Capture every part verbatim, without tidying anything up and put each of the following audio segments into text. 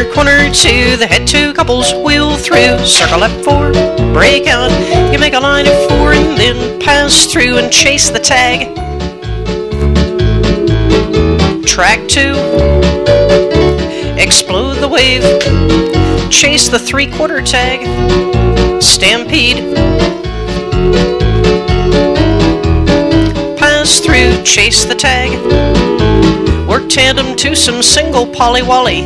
Corner, corner two, the head two couples wheel through. Circle left four, break out. You make a line of four and then pass through and chase the tag. Track two, explode the wave. Chase the three-quarter tag. Stampede. Pass through, chase the tag. Work tandem to some single Polly Wolly.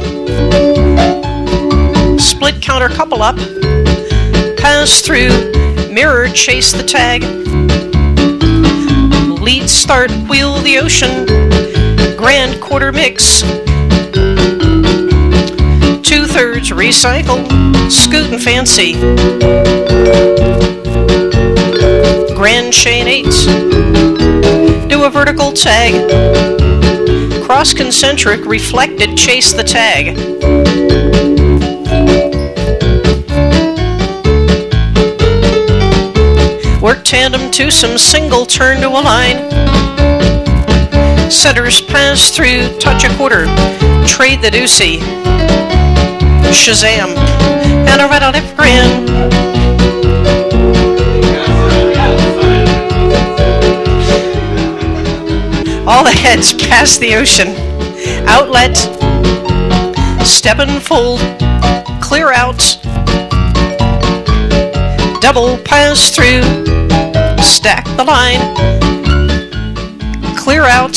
Split counter couple up. Pass through, mirror, chase the tag. Lead start, wheel the ocean. Grand quarter mix. Two-thirds recycle, scoot and fancy. Grand chain eights. Do a vertical tag. Cross concentric, reflected, chase the tag. Work tandem to some single, turn to a line. Centers pass through, touch a quarter, trade the deucey. Shazam, and a right on left grand. All the heads pass the ocean. Outlet, step and fold, clear out. Double pass through, stack the line. Clear out.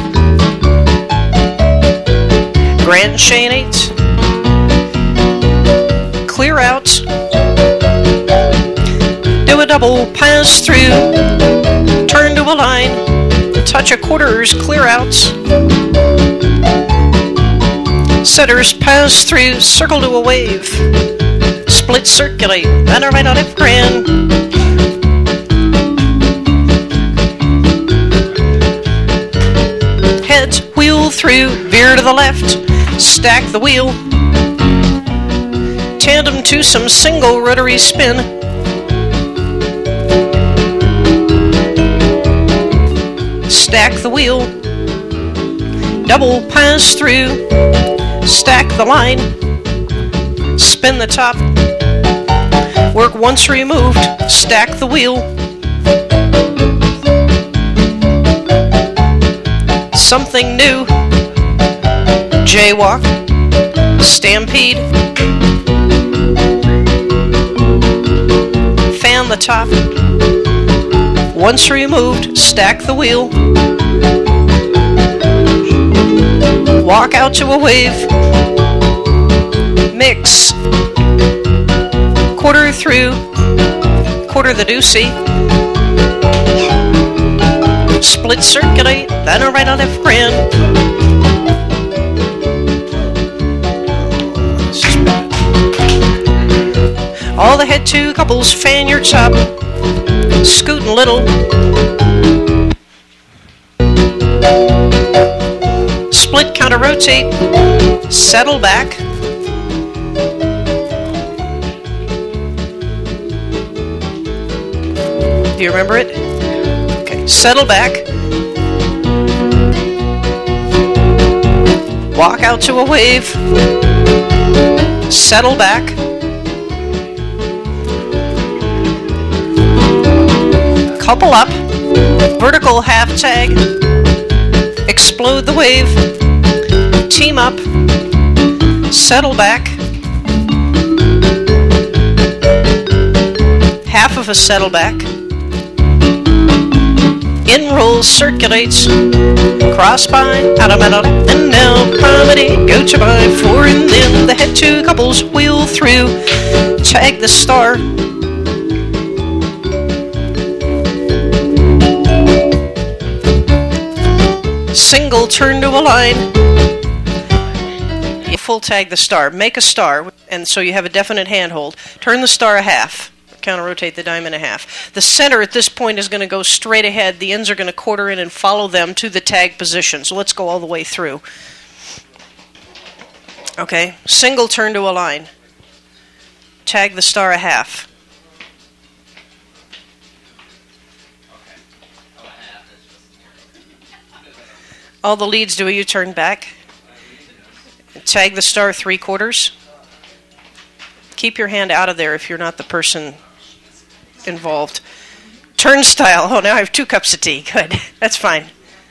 Grand chain eight. Clear out. Do a double pass through. Turn to a line. Touch a quarters, clear outs. Setters pass through, circle to a wave. Split circulate, and a right on left grand. Heads wheel through, veer to the left, stack the wheel. Tandem to some single rotary spin. Stack the wheel. Double pass through. Stack the line. Spin the top. Work once removed. Stack the wheel. Something new. Jaywalk. Stampede. Fan the top. Once removed, stack the wheel. Walk out to a wave. Mix. Quarter through. Quarter the deucey. Split circulate, then a right on left grand. All the head two couples fan your top. Scootin' little. Split counter rotate. Settle back. Do you remember it? Okay, settle back. Walk out to a wave. Settle back. Couple up, vertical half tag, explode the wave, team up, settle back, half of a settle back, in rolls, circulates, cross by, out of metal, and now promenade, go to by four, and then the head two couples wheel through, tag the star. Single, turn to a line. You full tag the star. Make a star, and so you have a definite handhold. Turn the star a half. Counter rotate the diamond a half. The center at this point is going to go straight ahead. The ends are going to quarter in and follow them to the tag position. So let's go all the way through. Okay. Single, turn to a line. Tag the star a half. All the leads do a U-turn back. Tag the star three quarters. keep your hand out of there if you're not the person involved. Turnstile. Oh, now I have two cups of tea. Good. That's fine.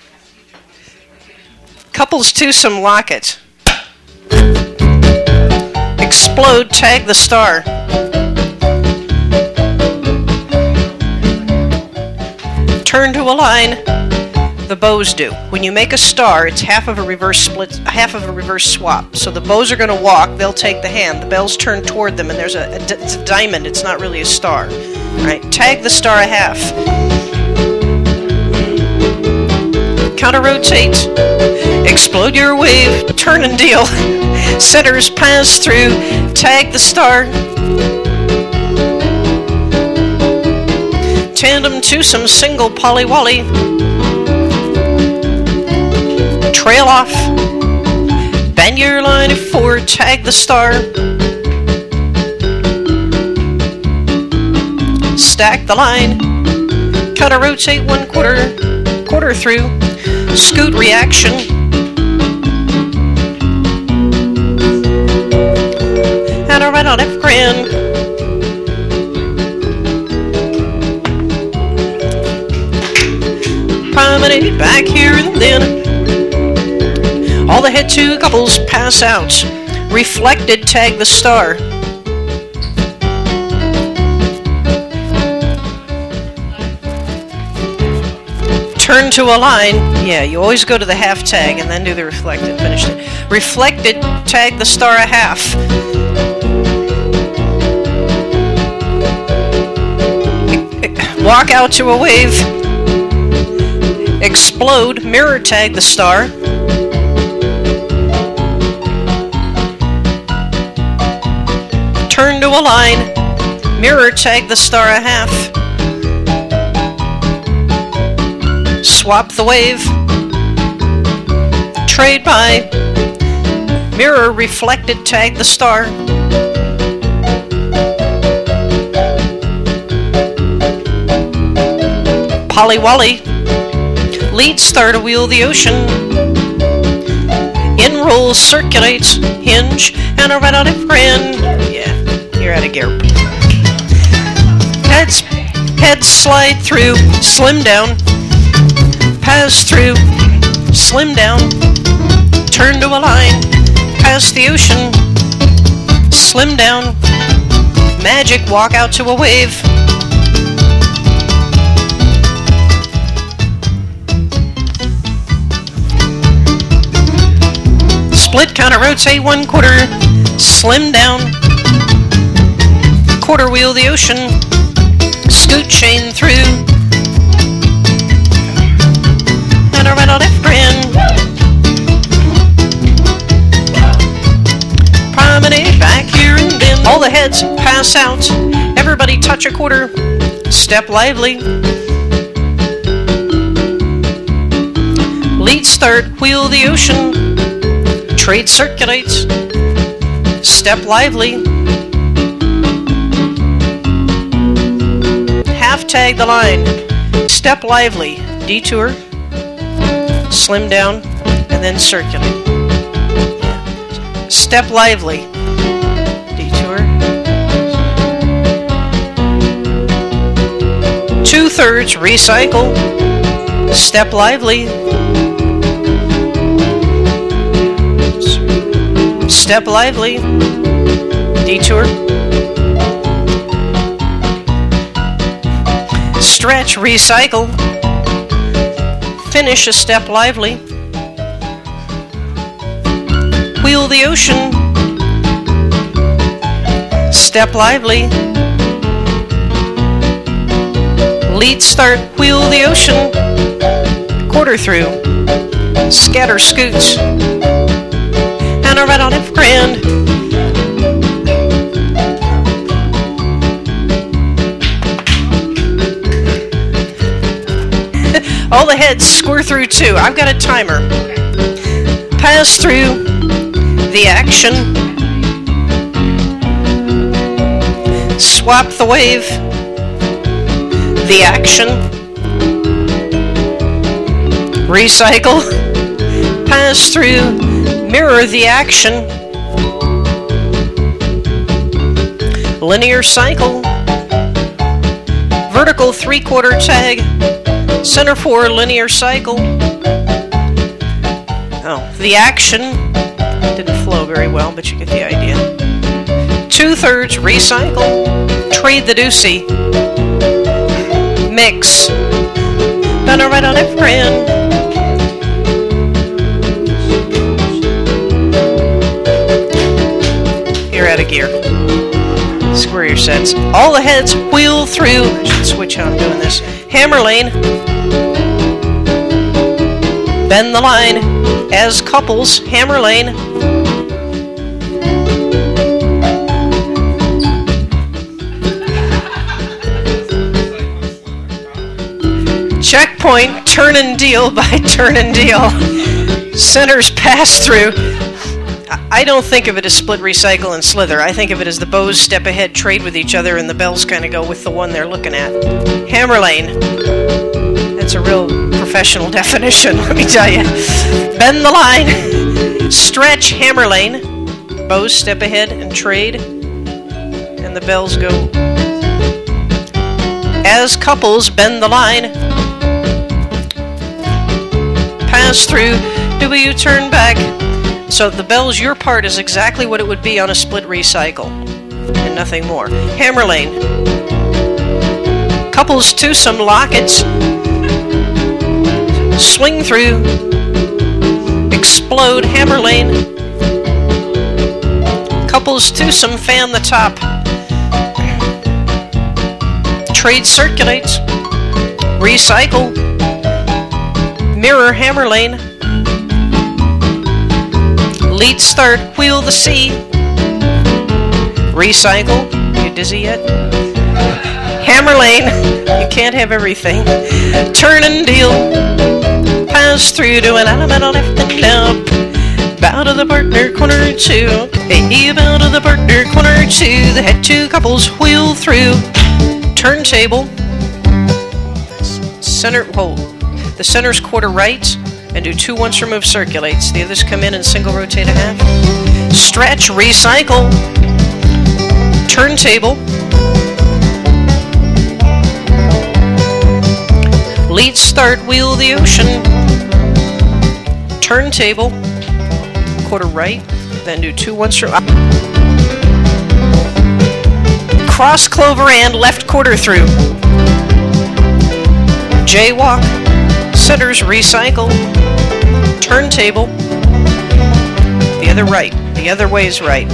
Couples twosome locket. Explode, tag the star. Turn to a line. The bows do. When you make a star, it's half of a reverse split, half of a reverse swap. So the bows are going to walk, they'll take the hand. The bells turn toward them, and there's a, a, it's a diamond. It's not really a star. All right, tag the star a half. Counter rotate. Explode your wave. Turn and deal. Centers pass through. Tag the star. Tandem twosome single Polly Wolly. Trail off. Bend your line of four. Tag the star. Stack the line. Counter rotate one quarter. Quarter through. Scoot reaction. And a right on F grand. Promenade back here and then. All the head two couples pass out. Reflected, tag the star. Turn to a line. Yeah, you always go to the half tag and then do the reflected. Finish it. Reflected, tag the star a half. Walk out to a wave. Explode, mirror tag the star. Turn to a line. Mirror tag the star a half. Swap the wave. Trade by. Mirror reflected, tag the star. Polly Wolly. Lead star to wheel the ocean. In rolls, circulates, hinge, and a right on it grand. Yeah, you're out of gear. Heads, heads slide through, slim down. Pass through, slim down, turn to a line, past the ocean, slim down, magic, walk out to a wave. Split, counter rotate one quarter, slim down, quarter wheel the ocean, scoot chain through. And a right on F grand. Promenade back here and then. All the heads pass out. Everybody touch a quarter. Step lively. Lead start, wheel the ocean. Trade circulates. Step lively. Half tag the line. Step lively. Detour. Slim down, and then circulate. Step lively. Detour. Two thirds, recycle. Step lively. Step lively. Detour. Stretch, recycle. Finish a step lively. Wheel the ocean. Step lively. Lead start, wheel the ocean. Quarter through. Scatter scoots. And a right on F grand. All the heads square through two. I've got a timer. Pass through the action. Swap the wave. The action. Recycle. Pass through. Mirror the action. linear cycle, vertical three-quarter tag, center four, linear cycle. Oh, the action didn't flow very well, but you get the idea. Two-thirds, recycle, trade the deucey, mix, better right on it, friend. You're out of gear. Square your sets. All the heads wheel through. I should switch how I'm doing this. Hammer lane. Bend the line. As couples, hammer lane. Checkpoint, turn and deal by turn and deal. Centers pass through. I don't think of it as split, recycle, and slither. I think of it as the bows step ahead, trade with each other, and the bells kind of go with the one they're looking at. Hammer lane. That's a real professional definition, let me tell you. Bend the line. Stretch, hammer lane. Bows step ahead and trade. And the bells go. As couples, bend the line. Pass through. Do a U-turn back. So the bells, your part is exactly what it would be on a split recycle, and nothing more. Hammer lane. Couples twosome lockets. Swing through. Explode, hammer lane. Couples twosome, fan the top. Trade circulates. Recycle. Mirror, hammer lane. Lead start, wheel the C. Recycle. You dizzy yet? Hammer lane. You can't have everything. Turn and deal. Pass through to an elemental left and up. Bow to the partner, corner two. Hey, bow to the partner, corner two. The head two couples wheel through. Turntable. Center, whoa. The center's quarter right. And do two once remove circulates. The others come in and single rotate a half. Stretch, recycle. Turntable. Lead start, wheel the ocean. Turntable. Quarter right. Then do two once from. Cross clover and left quarter through. Jaywalk. Centers, recycle. Turntable. The other right. The other way's right.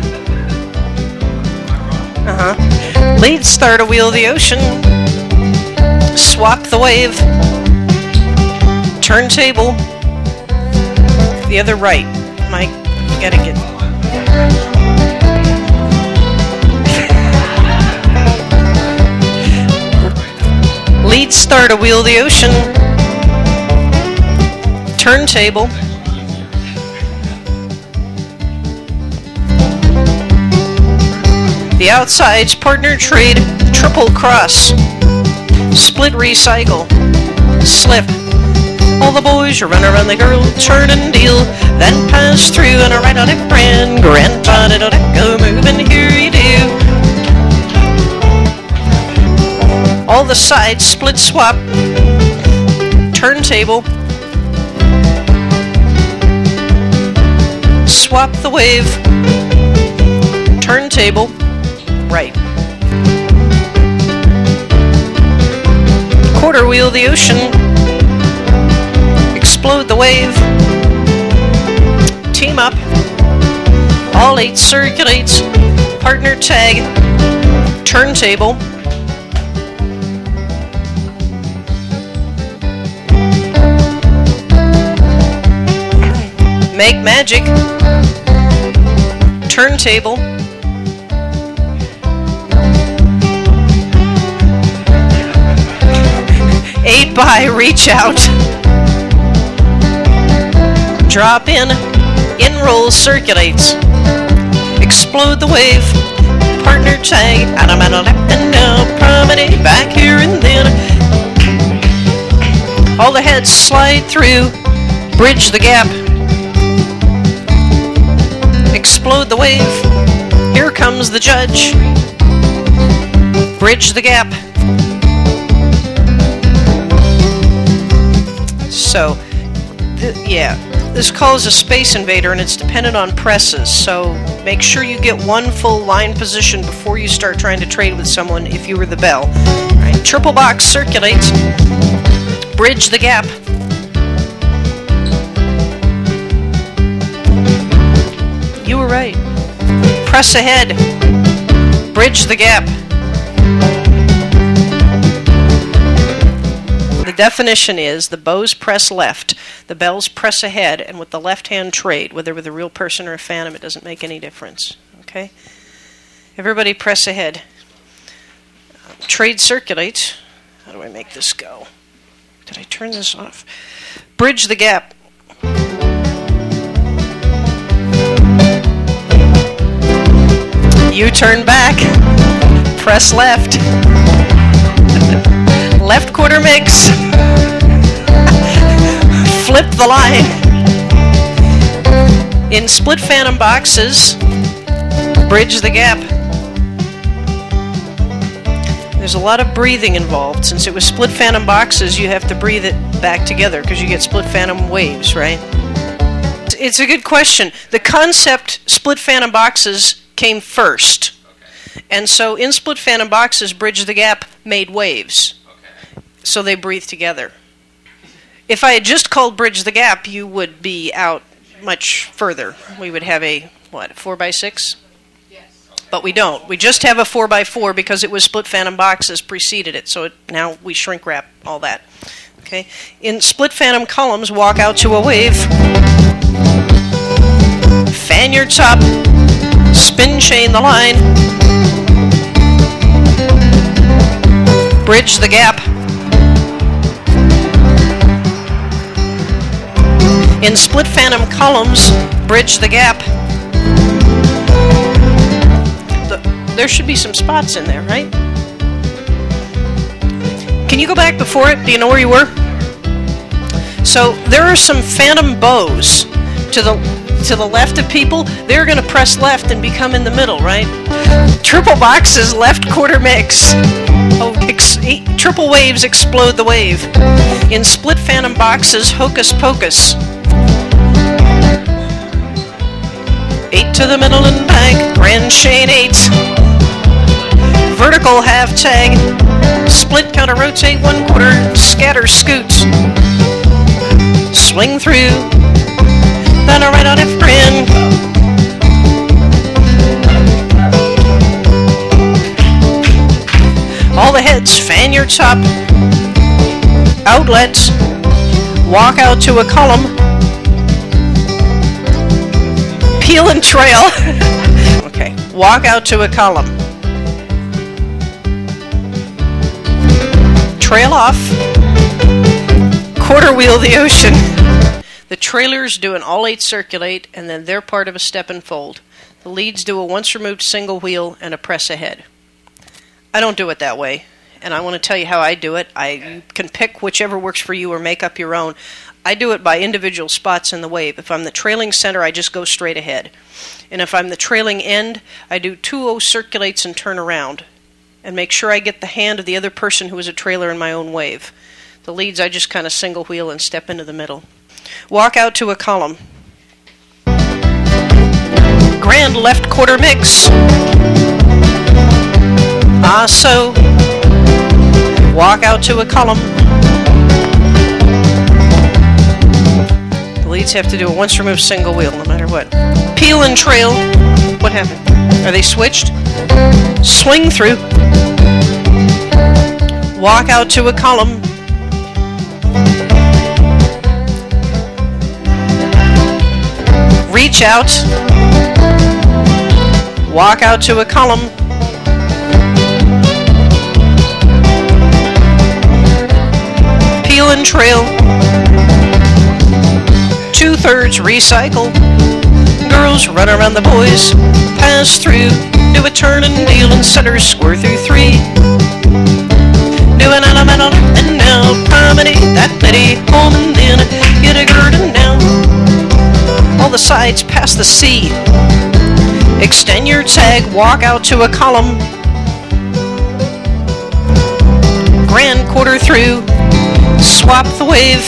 Uh-huh. Lead start, a wheel the ocean. Swap the wave. Turntable. The other right. Mike, you gotta get... Lead start, a wheel the ocean. Turntable. The outsides, partner trade, triple cross. Split recycle. Slip. All the boys, you run around the girl, turn and deal. Then pass through and a right on it, grand. Grandpa, it'll go move, and here you do. All the sides, split swap. Turntable. Swap the wave. Turntable. Right. Quarter wheel the ocean. Explode the wave. Team up. All eight circulates. Partner tag. Turntable. Make magic. Turntable. Eight by, reach out. Drop in. In roll, circulates. Explode the wave. Partner tag. Out of left and down. Promenade back here and then. All the heads slide through. Bridge the gap. Explode the wave. Here comes the judge. Bridge the gap. So, th- yeah, this calls a Space Invader, and it's dependent on presses. So make sure you get one full line position before you start trying to trade with someone if you were the bell. All right, triple box circulates. Bridge the gap. You were right. Press ahead. Bridge the gap. The definition is the bows press left, the bells press ahead, and with the left hand trade, whether with a real person or a phantom, it doesn't make any difference. Okay? Everybody press ahead. Trade circulates. How do I make this go? Did I turn this off? Bridge the gap. You turn back. Press left. Left quarter mix. Flip the line. In split phantom boxes, bridge the gap. There's a lot of breathing involved. Since it was split phantom boxes, you have to breathe it back together because you get split phantom waves, right? It's a good question. The concept split phantom boxes came first. Okay. And so in split phantom boxes, bridge the gap made waves. Okay. So they breathe together. If I had just called bridge the gap, you would be out much further. We would have a, what, four by six? But we don't. We just have a four by four because it was split phantom boxes preceded it. So it, now we shrink wrap all that. Okay. In split phantom columns, walk out to a wave. Fan your top. Spin chain the line. Bridge the gap. In split phantom columns, bridge the gap. There should be some spots in there, right? Can you go back before it? Do you know where you were? So there are some phantom bows to the to the left of people. They're going to press left and become in the middle, right? Triple boxes, left quarter mix. Oh, ex- eight, triple waves explode the wave. In split phantom boxes, hocus pocus. Eight to the middle and back, grand chain eight. Vertical half tag, split counter rotate one quarter, scatter scoot, swing through, then a right on F grin. All the heads, fan your top, outlets, walk out to a column, peel and trail. Okay, walk out to a column. Trail off, quarter wheel the ocean. The trailers do an all eight circulate, and then they're part of a step and fold. The leads do a once removed single wheel and a press ahead. I don't do it that way, and I want to tell you how I do it. I you can pick whichever works for you or make up your own. I do it by individual spots in the wave. If I'm the trailing center, I just go straight ahead. And if I'm the trailing end, I do two O circulates and turn around, and make sure I get the hand of the other person who is a trailer in my own wave. The leads, I just kind of single wheel and step into the middle. Walk out to a column. Grand left quarter mix. Ah, so. Walk out to a column. The leads have to do a once removed single wheel no matter what. Peel and trail. What happened? Are they switched? Swing through. Walk out to a column. Reach out. Walk out to a column. Peel and trail. Two-thirds recycle. Girls run around the boys. Pass through. Do a turn and deal and center square through three. Do an elemental and now comedy that Betty home and then get a gird and down. All the sides past the C. Extend your tag, walk out to a column. grand quarter through, swap the wave,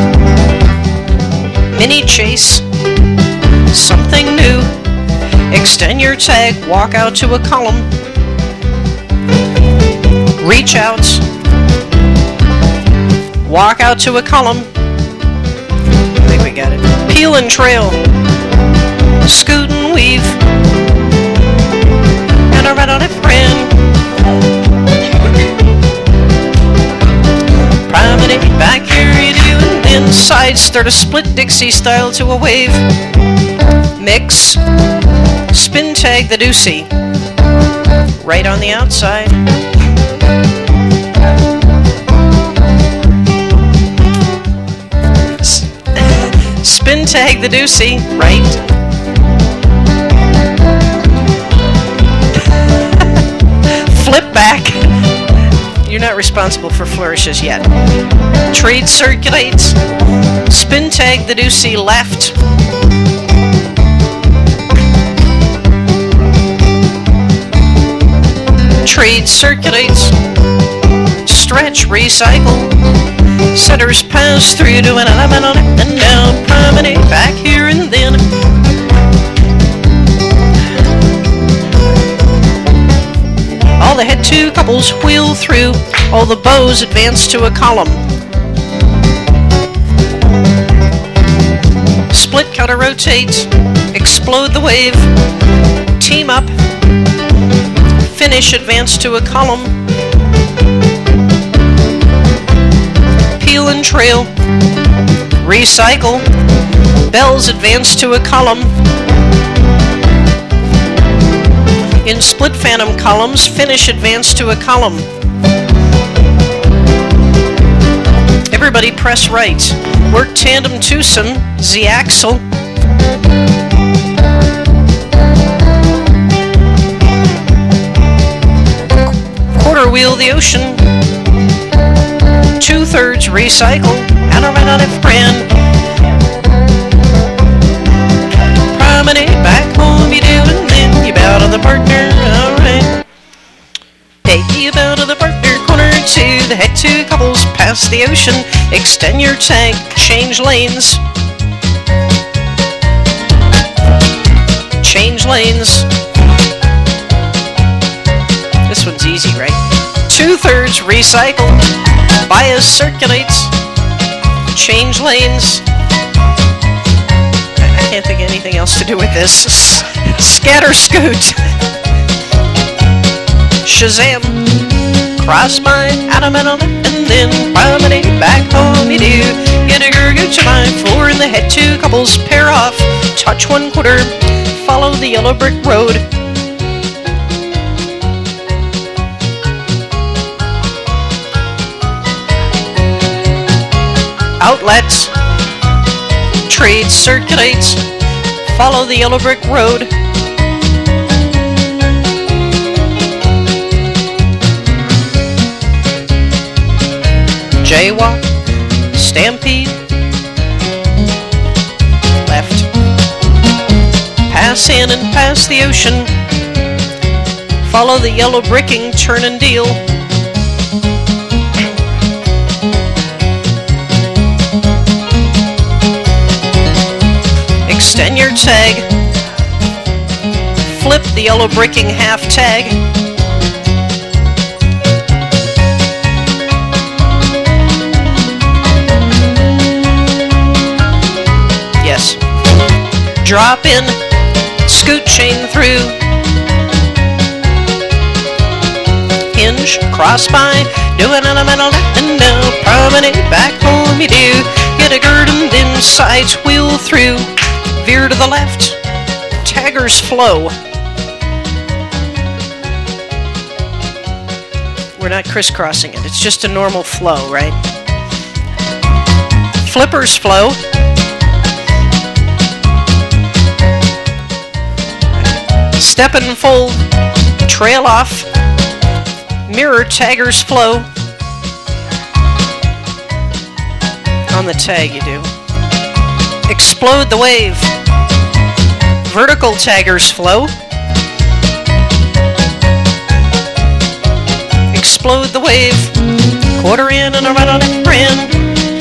mini chase, something new, extend your tag, walk out to a column, reach out, walk out to a column, I think we got it, peel and trail, scoot and weave, and a right on it friend. Promenade, back here you do, and then side, start a split Dixie style to a wave, mix, spin tag the deucey, right on the outside. Spin tag the deucey, right. Flip back. You're not responsible for flourishes yet. Trade circulates. Spin tag the deucey left. Trade circulates. Stretch, recycle. Centers pass through to an element on it and down. Promenade, back here and then. All the head two couples wheel through. All the bows advance to a column. Split, counter rotate. Explode the wave. Team up. Finish, advance to a column. Peel and trail. Recycle. Bells, advance to a column. In split phantom columns, finish, advance to a column. Everybody press right. Work tandem twosome, Z-axle. Quarter wheel the ocean. Two-thirds recycle. And a right on it friend. Promenade, back home you do, and then you bow to the partner, alright. Hey, you bow to the partner, corner two, the head two couples pass the ocean, extend your tag, change lanes. Change lanes. This one's easy, right? Two-thirds recycle, bias circulates, change lanes. I can't think of anything else to do with this. Scatter scoot. Shazam. Cross bind, atom and and then promenade, back home you do. Get a gurgooch line, four in the head, two couples pair off. Touch one quarter, follow the yellow brick road. Outlets. Trade circulates. Follow the yellow brick road. Jaywalk. Stampede. Left. Pass in and pass the ocean. Follow the yellow bricking, turn and deal. Extend your tag. Flip the yellow bricking half tag. Yes. Drop in. Scoot chain through. Hinge. Cross bind. Do an elemental and now promenade. Back home you do. Get a gird and then sides wheel through. Veer to the left. Tagger's flow. We're not crisscrossing it. It's just a normal flow, right? Flipper's flow. Step and fold. Trail off. Mirror Tagger's flow. On the tag you do. Explode the wave. Vertical Tagger's flow. Explode the wave. quarter in and a right on it in.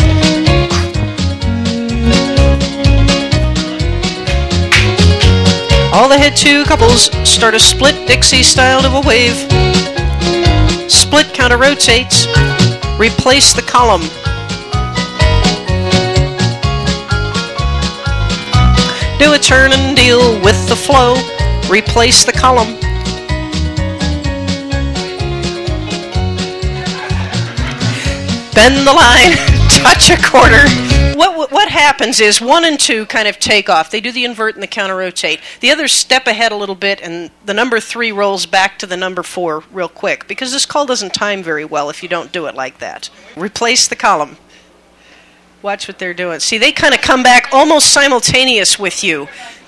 All the head two couples start a split Dixie style to a wave. Split counter rotates. Replace the column. Do a turn and deal with the flow. Replace the column. Bend the line. Touch a quarter. What, what what happens is one and two kind of take off. They do the invert and the counter rotate. The others step ahead a little bit, and the number three rolls back to the number four real quick, because this call doesn't time very well if you don't do it like that. Replace the column. Watch what they're doing. See, they kind of come back almost simultaneous with you.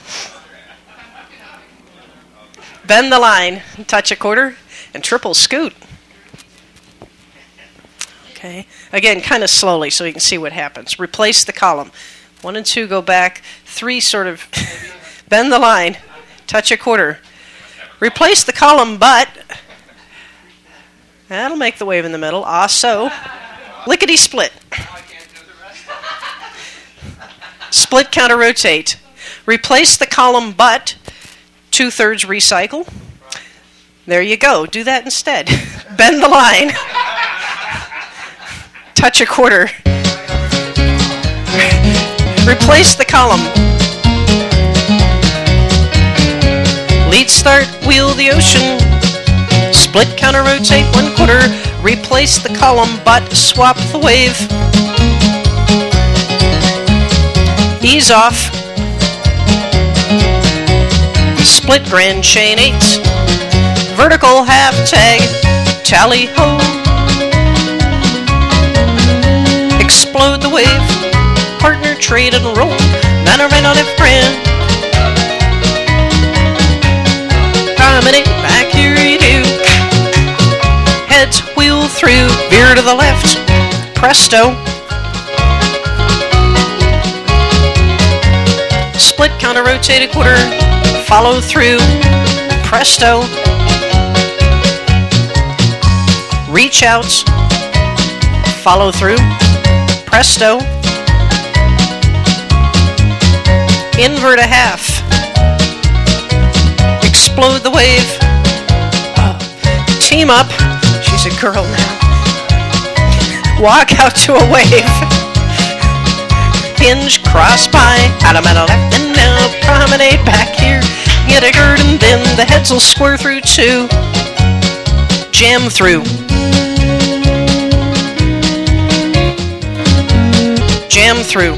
Bend the line, touch a quarter, and triple scoot. Okay. Again, kind of slowly so you can see what happens. Replace the column. One and two go back. Three sort of bend the line. Touch a quarter. Replace the column, but that'll make the wave in the middle. Ah, so. Lickety split. Split counter rotate. Replace the column, but two-thirds recycle. There you go. Do that instead. Bend the line. Touch a quarter. Replace the column. Lead start, wheel the ocean. Split counter rotate one quarter. Replace the column, but swap the wave. Ease off. Split grand chain eight. Vertical half tag. Tally ho. Explode the wave, partner trade and roll, then a right on it friend. Dominate, back here you do. Heads wheel through, veer to the left, presto. Split counter rotate a quarter, follow through, presto. Reach out, follow through. Presto. Invert a half. Explode the wave. Oh. Team up. She's a girl now. Walk out to a wave. Hinge, cross by, out of metal left, and now promenade back here. Get a gird and then the heads will square through two. Jam through. Jam through.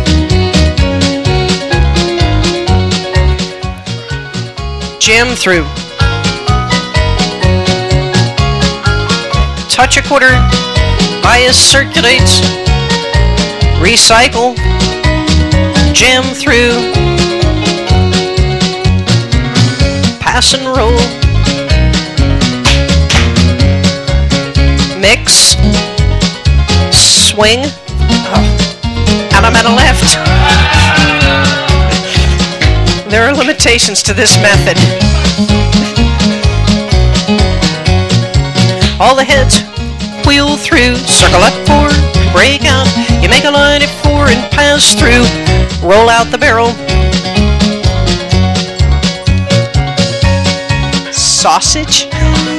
Jam through. Touch a quarter. Bias circulates. Recycle. Jam through. Pass and roll. Mix. Swing. Oh. Out of metal left. There are limitations to this method. All the heads wheel through, circle up four, break out. You make a line at four and pass through. Roll out the barrel. Sausage?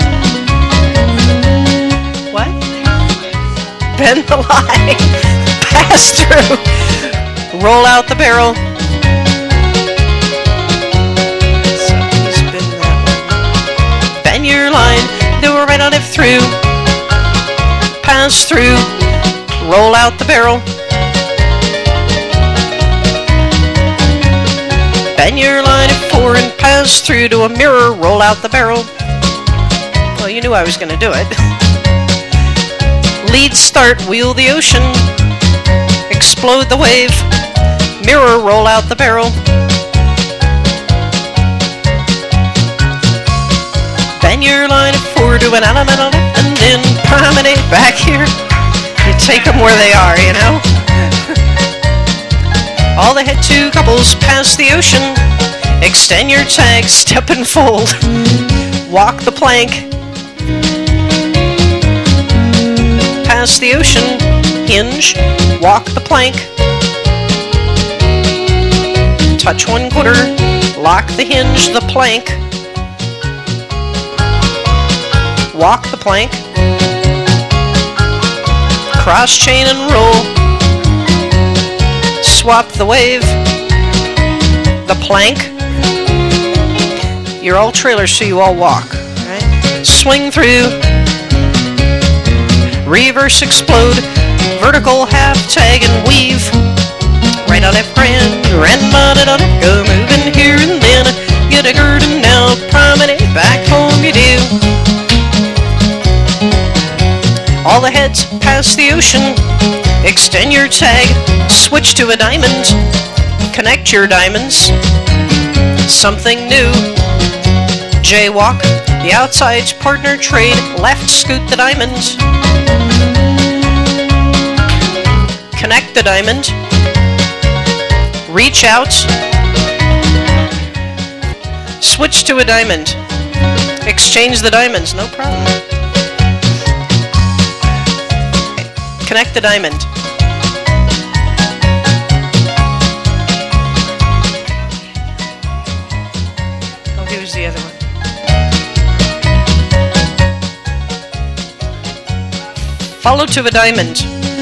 What? Bend the line. Pass through. Roll out the barrel. Somebody's been that one. Bend your line. Do a right on it through. Pass through. Roll out the barrel. Bend your line at four and pass through to a mirror. Roll out the barrel. Well, you knew I was going to do it. Lead start, wheel the ocean. Explode the wave. Mirror, roll out the barrel. Bend your line at four to an element on it, and then promenade back here. You take them where they are, you know. All the head two couples pass the ocean. Extend your tag, step and fold. Walk the plank. past the ocean, hinge, walk the plank, touch one quarter, lock the hinge, the plank, walk the plank, cross chain and roll, swap the wave, the plank. You're all trailers, so you all walk, right? Swing through, reverse explode, vertical half tag and weave, right on left grand, grandma da da da, go moving here and then, get a gird and now promenade, back home you do. All the heads past the ocean, extend your tag, switch to a diamond, connect your diamonds, something new, jaywalk, the outside's partner trade, left scoot the diamond, connect the diamond, reach out, switch to a diamond, exchange the diamonds, no problem. Connect the diamond. Oh, here's the other one. Follow to a diamond.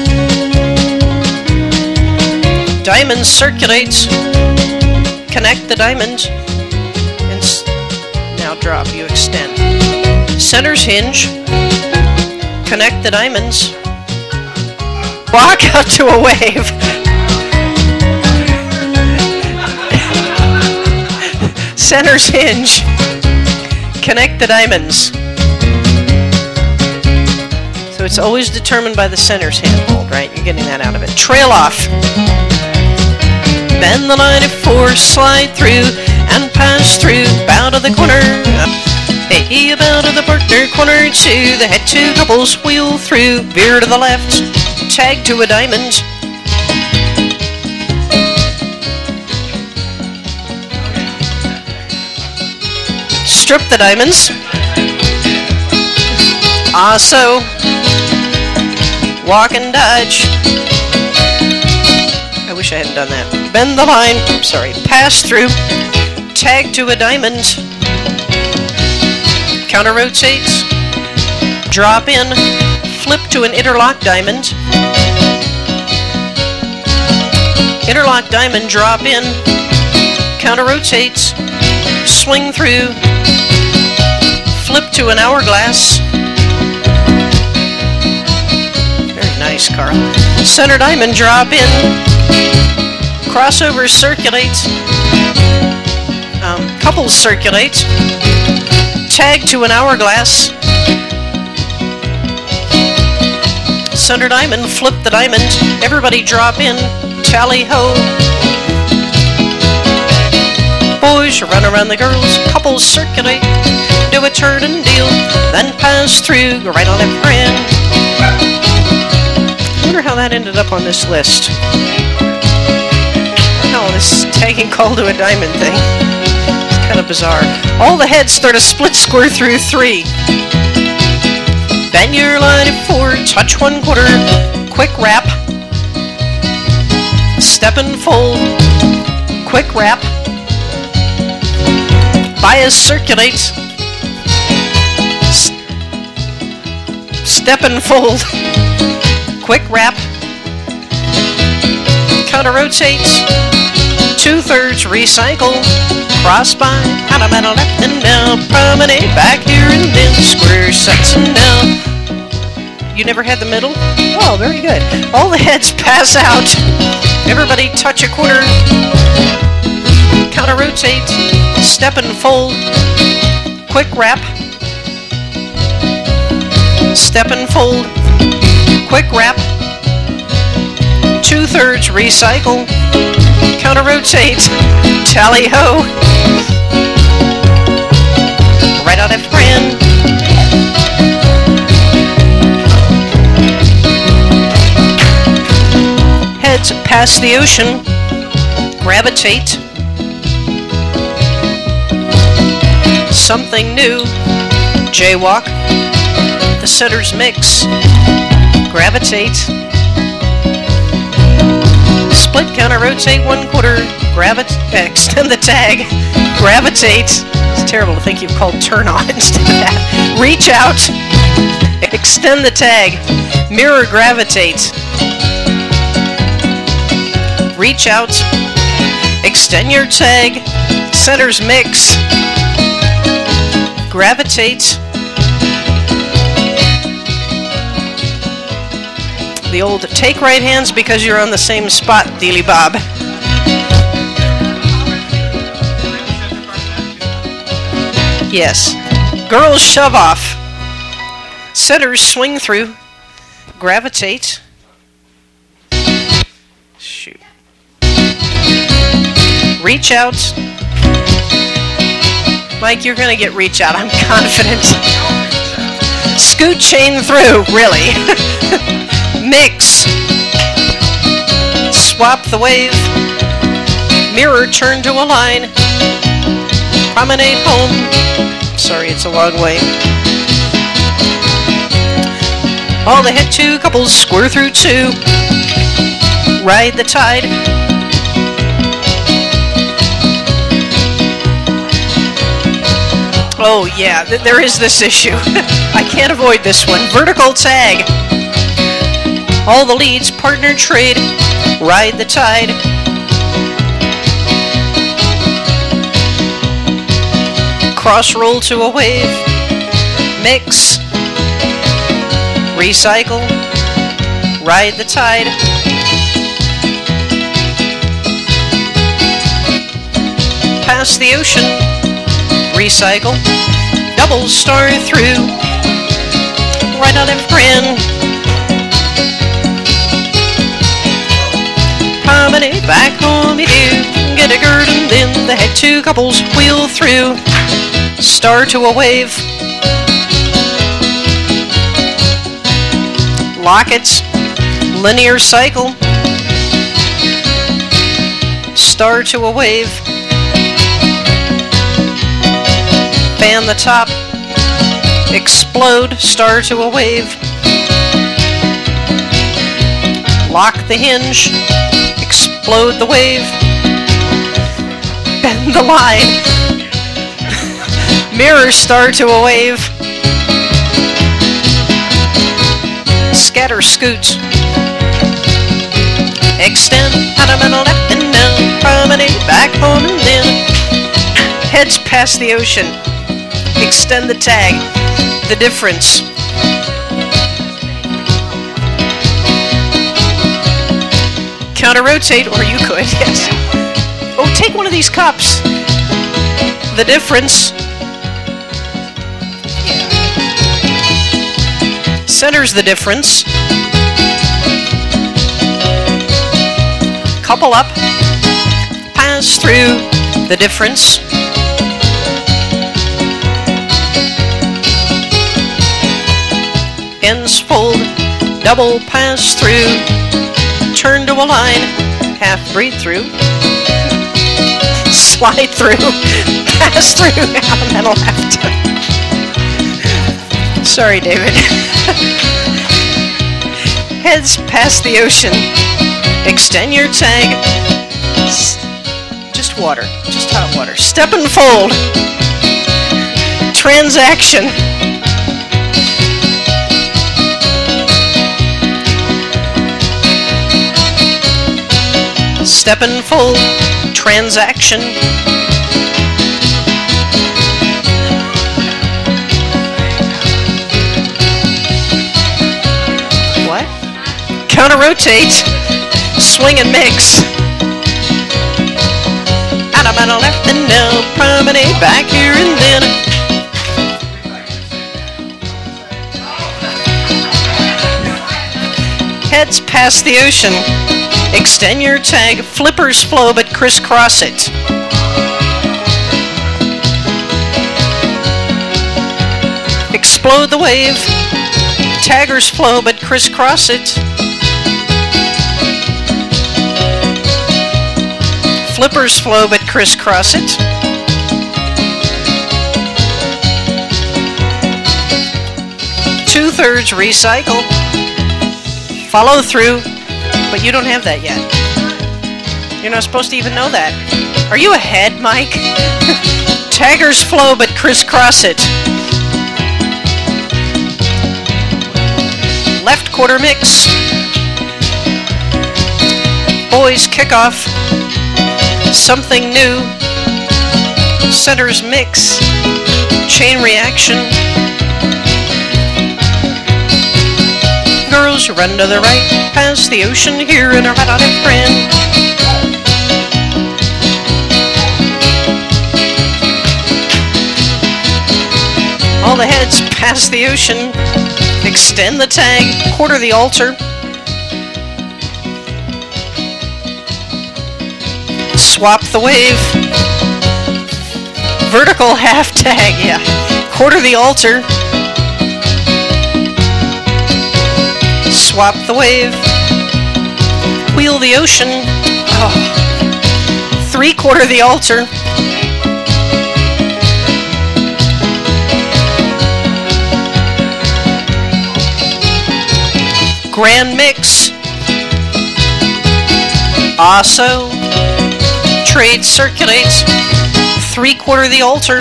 Diamond circulates. Connect the diamond. And s now drop, you extend. Center's hinge. Connect the diamonds. Walk out to a wave. Center's hinge. Connect the diamonds. So it's always determined by the center's handhold, right? You're getting that out of it. Trail off. Bend the ninety-four, slide through and pass through. Bow to the corner. Hey, bow to the partner corner two. The head two couples wheel through. Veer to the left. Tag to a diamond. Strip the diamonds. Ah, so. Walk and dodge. I wish I hadn't done that. Bend the line. Sorry. Pass through. Tag to a diamond. Counter rotates. Drop in. Flip to an interlock diamond. Interlock diamond, drop in. Counter rotates. Swing through. Flip to an hourglass. Very nice, Carl. Center diamond, drop in. Crossover circulate. Um, couples circulate. Tag to an hourglass. Center diamond, flip the diamond, everybody drop in, tally ho. Boys run around the girls, couples circulate, do a turn and deal, then pass through, go right on that friend. I wonder how that ended up on this list. No, this tagging call to a diamond thing. It's kind of bizarre. All the heads start a split square through three. Bend your line at four, touch one quarter, quick wrap, step and fold, quick wrap, bias circulates, step and fold, quick wrap, counter rotates, two thirds recycle, cross by, out of metal left and down, promenade back here and then square sets and down. You never had the middle? Oh, very good. All the heads pass out. Everybody touch a quarter. Counter rotate. Step and fold. Quick wrap. Step and fold. Quick wrap. Two thirds recycle. Counter rotate. Tally ho. Right on left grand. Heads past the ocean, gravitate, something new, jaywalk, the center's mix, gravitate, split, counter, rotate, one quarter, gravitate, extend the tag, gravitate. It's terrible to think you've called turn on instead of that. Reach out, extend the tag, mirror, gravitate, reach out, extend your tag, centers, mix, gravitate. The old take right hands because you're on the same spot, Dealy Bob. Yes. Girls shove off. Centers swing through. Gravitate. Shoot. Reach out. Mike, you're going to get reach out. I'm confident. Scoot chain through, really. Mix. Swap the wave. Mirror, turn to a line. Promenade home. Sorry, it's a long way. All the head two couples square through two. Ride the tide. Oh yeah, th- there is this issue. I can't avoid this one. Vertical tag. All the leads, partner trade. Ride the tide. Cross roll to a wave. Mix. Recycle. Ride the tide. Pass the ocean. Recycle. Double star through. Right on left grin. Promenade back home you do. Get a gird and then the head two couples wheel through. Star to a wave. Lockets. Linear cycle. Star to a wave. Fan the top. Explode. Star to a wave. Lock the hinge. Explode the wave. Bend the line. Mirror, star to a wave. Scatter, scoot. Extend, fundamental left and down. Promenade, back home and then. Heads past the ocean. Extend the tag. The difference. Counter rotate, or you could, yes. Oh, take one of these cups. The difference. Centers the difference. Couple up. Pass through the difference. Ends fold. Double pass through. Turn to a line. Half breathe through. Slide through. Pass through. Elemental left. Sorry, David. Heads past the ocean. Extend your tag. Just water. Just hot water. Step and fold. Transaction. Step and fold. Transaction. Counter rotate, swing and mix. Out of my left and down, promenade back here and then. Heads past the ocean. Extend your tag, flippers flow but crisscross it. Explode the wave. Taggers flow but crisscross it. Flippers flow but crisscross it. Two-thirds recycle. Follow through, but you don't have that yet. You're not supposed to even know that. Are you ahead, Mike? Taggers flow, but crisscross it. Left quarter mix. Boys kickoff. Something new. Centers mix. Chain reaction. Girls, you run to the right, past the ocean here in a right on it, friend. All the heads past the ocean. Extend the tag, quarter the altar. Swap the wave. Vertical half tag, yeah. Quarter the altar. Swap the wave. Wheel the ocean. Oh. Three quarter the altar. Grand mix. Also. Trade circulates. Three quarter the altar.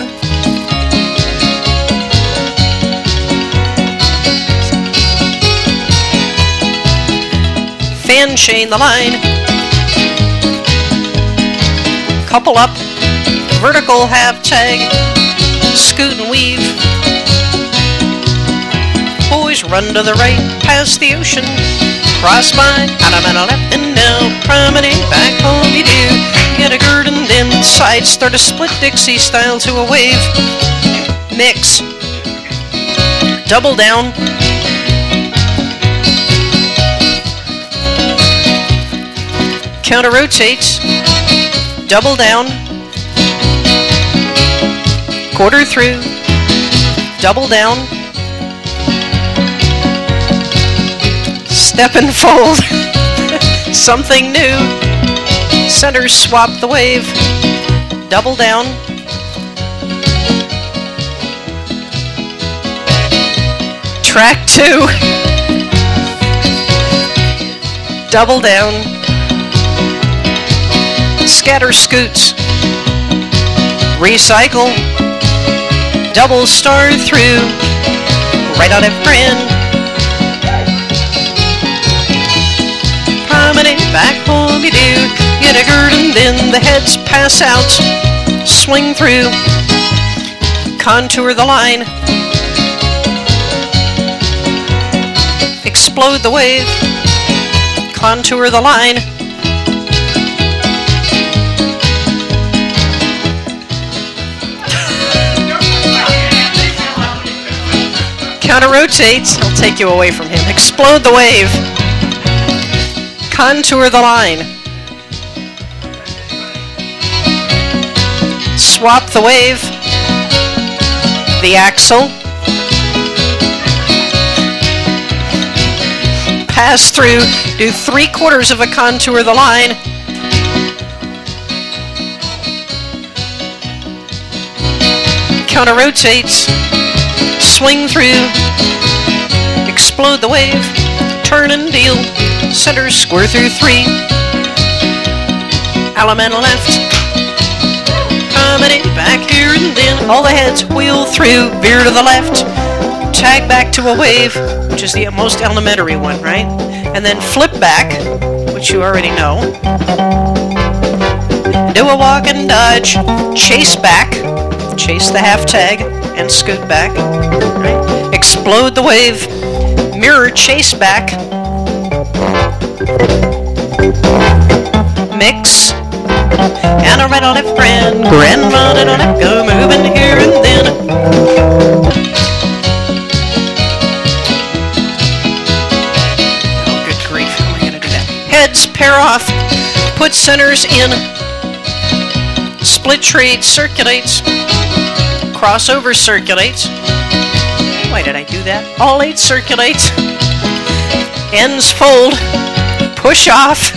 Fan chain the line. Couple up. Vertical half tag. Scoot and weave. Boys run to the right, past the ocean. Cross by, out of and a left and down. Promenade back home you do. Get a gird and then side. Start a split Dixie style to a wave. Mix. Double down. Counter rotates. Double down. Quarter through. Double down. Step and fold. Something new. Center swap the wave. Double down. Track two. Double down. Scatter scoots. Recycle. Double star through. Right on it, friend. Promenade back home you do. Get a gird and then the heads pass out. Swing through. Contour the line. Explode the wave. Contour the line. Counter rotates. I'll take you away from him. Explode the wave. Contour the line. Swap the wave. The axle. Pass through. Do three quarters of a contour the line. Counter rotates. Swing through. Explode the wave. Turn and deal. Center square through three. Element left. Promenade back here and then. All the heads wheel through. Veer to the left. Tag back to a wave, which is the most elementary one, right? And then flip back, which you already know. Do a walk and dodge. Chase back. Chase the half tag and scoot back. Right? Explode the wave. Mirror chase back. Mix. And a right on it, friend. Grandma did on it. Go moving here and then. Oh, good grief. How am I going to do that? Heads pair off. Put centers in. Split trade circulates. Crossover circulates. Why did I do that? All eight circulates. Ends fold. Push off.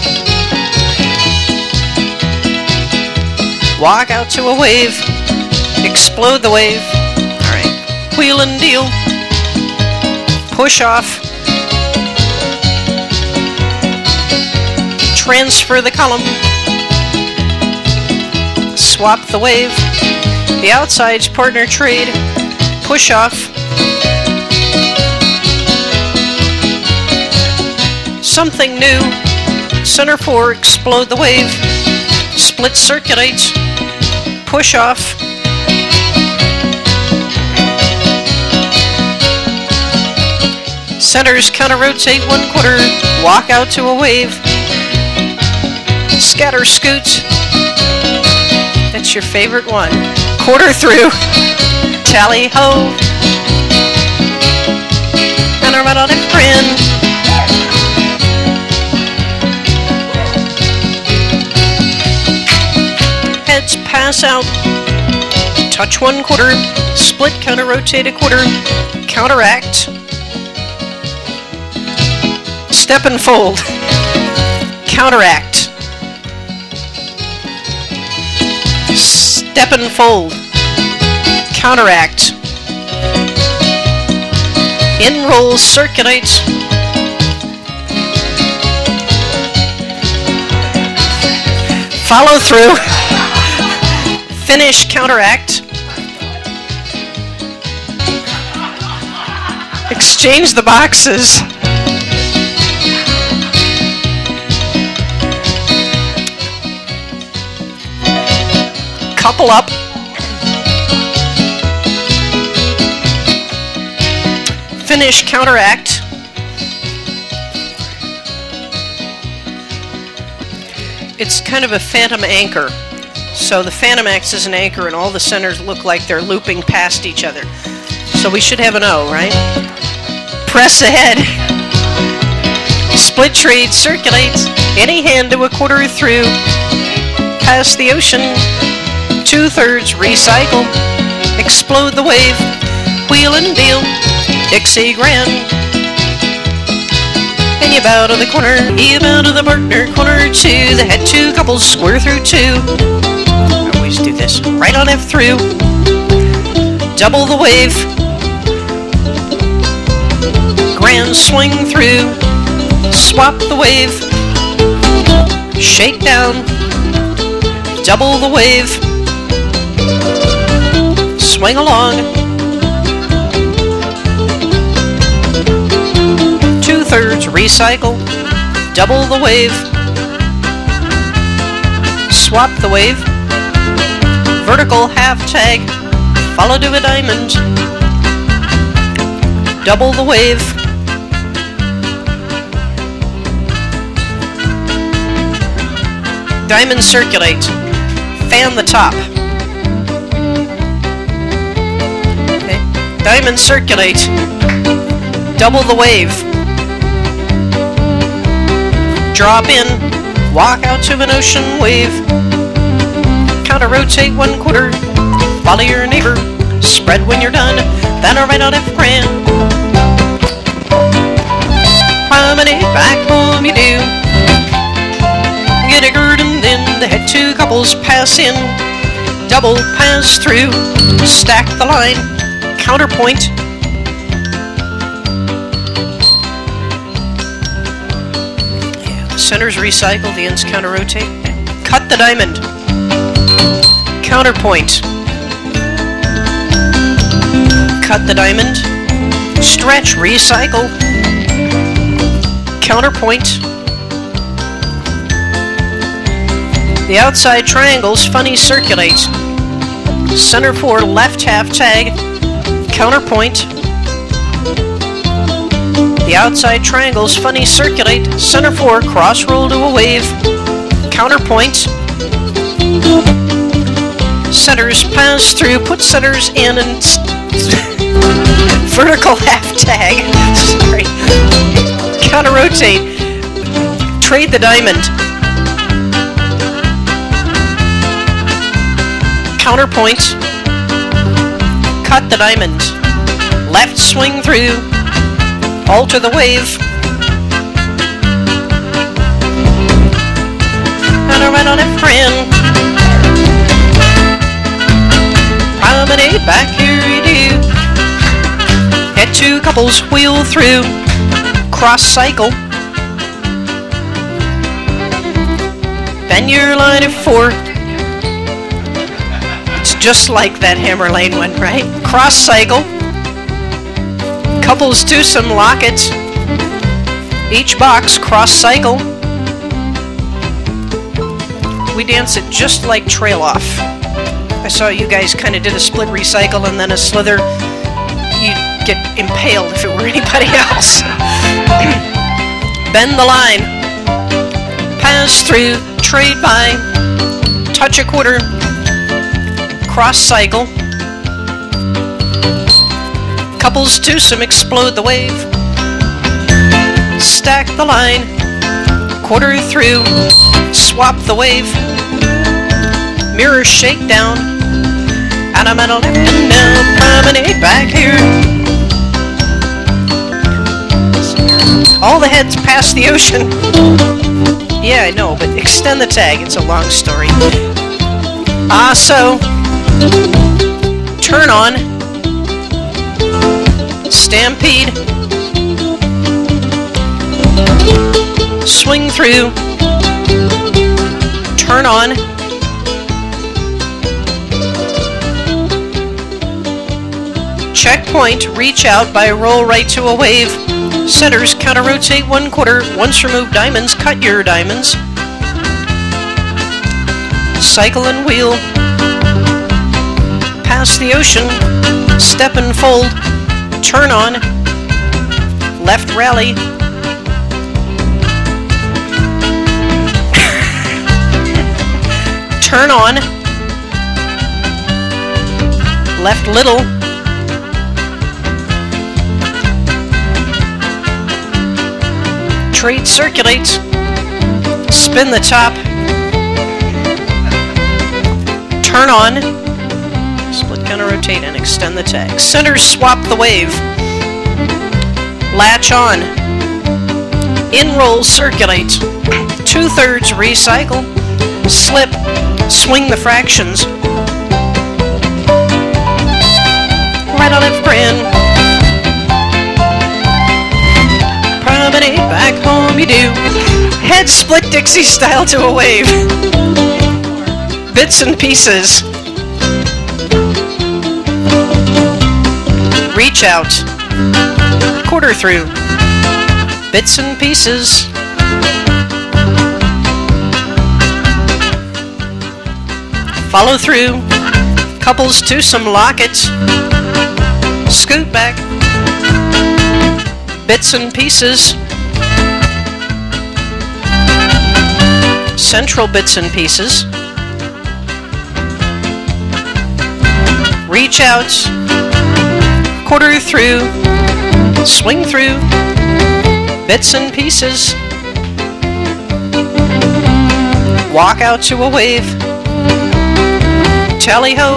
Walk out to a wave. Explode the wave. Alright. Wheel and deal. Push off. Transfer the column. Swap the wave. The outside's partner trade. Push off. Something new. Center four, explode the wave. Split circulates. Push off. Centers counter rotate one quarter. Walk out to a wave. Scatter scoots. That's your favorite one. Quarter through. Tally ho. And a right on it grin. Heads pass out. Touch one quarter. Split counter rotate a quarter. Counteract. Step and fold. Counteract. Step and fold. Counteract. In rolls, circulates. Follow through. Finish, counteract. Exchange the boxes. Couple up. Finish, counteract. It's kind of a phantom anchor. So the phantom acts as an anchor and all the centers look like they're looping past each other. So we should have an O, right? Press ahead. Split trade, circulates. Any hand to a quarter through. Past the ocean. Two-thirds, recycle. Explode the wave. Wheel and deal. Dixie Grand. And you bow to the corner. You bow to the partner. Corner two. The head two couples. Square through two. I always do this. Right on F through. Double the wave. Grand swing through. Swap the wave. Shake down. Double the wave. Swing along. Two-thirds, recycle. Double the wave. Swap the wave. Vertical half tag. Follow to a diamond. Double the wave. Diamond circulate. Fan the top. Okay. Diamond circulate. Double the wave. Drop in. Walk out to an ocean wave. Counter rotate one quarter. Follow your neighbor. Spread when you're done. Then a right on F grand. Promenade back home you do. Get a gird and then the head two couples pass in. Double pass through. Stack the line. Counterpoint. Yeah, the centers recycle, the ends counter rotate. Cut the diamond. Counterpoint. Cut the diamond. Stretch, recycle. Counterpoint. The outside triangles, funny circulate. Center four, left half tag. Counterpoint. The outside triangles, funny circulate. Center four, cross roll to a wave. Counterpoint. Centers pass through, put centers in and vertical half tag. Sorry. Counter rotate. Trade the diamond. Counterpoint. Cut the diamond. Left swing through. Alter the wave. And a right on F grand. Promenade back here you do. Head two couples wheel through. Cross cycle. and your line of four. It's just like that Hammer Lane one, right? Cross cycle. Couples twosome lockets. Each box cross cycle. We dance it just like trail off. I saw you guys kind of did a split recycle and then a slither. You'd get impaled if it were anybody else. Bend the line. Pass through. Trade by. Touch a quarter. Cross cycle. Couples twosome explode the wave. Stack the line. Quarter through. Swap the wave. Mirror shakedown. And I'm at a left and now promenade back here. All the heads past the ocean. Yeah, I know, but extend the tag. It's a long story. Ah, so turn on. Stampede. Swing through. Turn on. Checkpoint, reach out by roll right to a wave. Centers, counter rotate one quarter. Once removed diamonds, cut your diamonds. Cycle and wheel. Pass the ocean. Step and fold. Turn on. Left rally. Turn on. Left little. Trade circulates. Spin the top. Turn on. Split counter rotate and extend the tag. Center swap the wave. Latch on. In roll circulate. Two thirds recycle. Slip. Swing the fractions. Right on left grand. Promenade back home you do. Head split Dixie style to a wave. Bits and pieces. Reach out. Quarter through. Bits and pieces. Follow through. Couples twosome lockets. Scoot back. Bits and pieces. Central bits and pieces. Reach out. Quarter through. Swing through. Bits and pieces. Walk out to a wave. Tally-ho.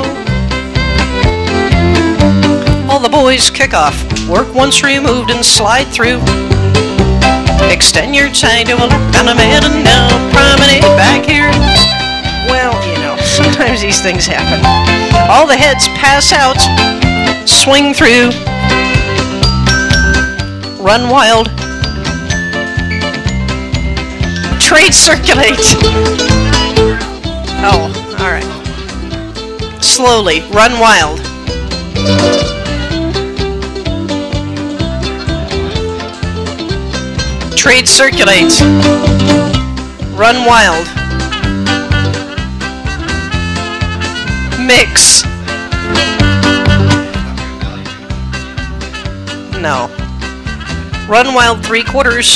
All the boys kick off. Work once removed and slide through. Extend your tag to a left and a man and now promenade back here. Well, you know, sometimes these things happen. All the heads pass out. Swing through. Run wild. Trade circulate. Oh, alright. Slowly. Run wild. Trade circulate. Run wild. Mix. No. Run wild three quarters.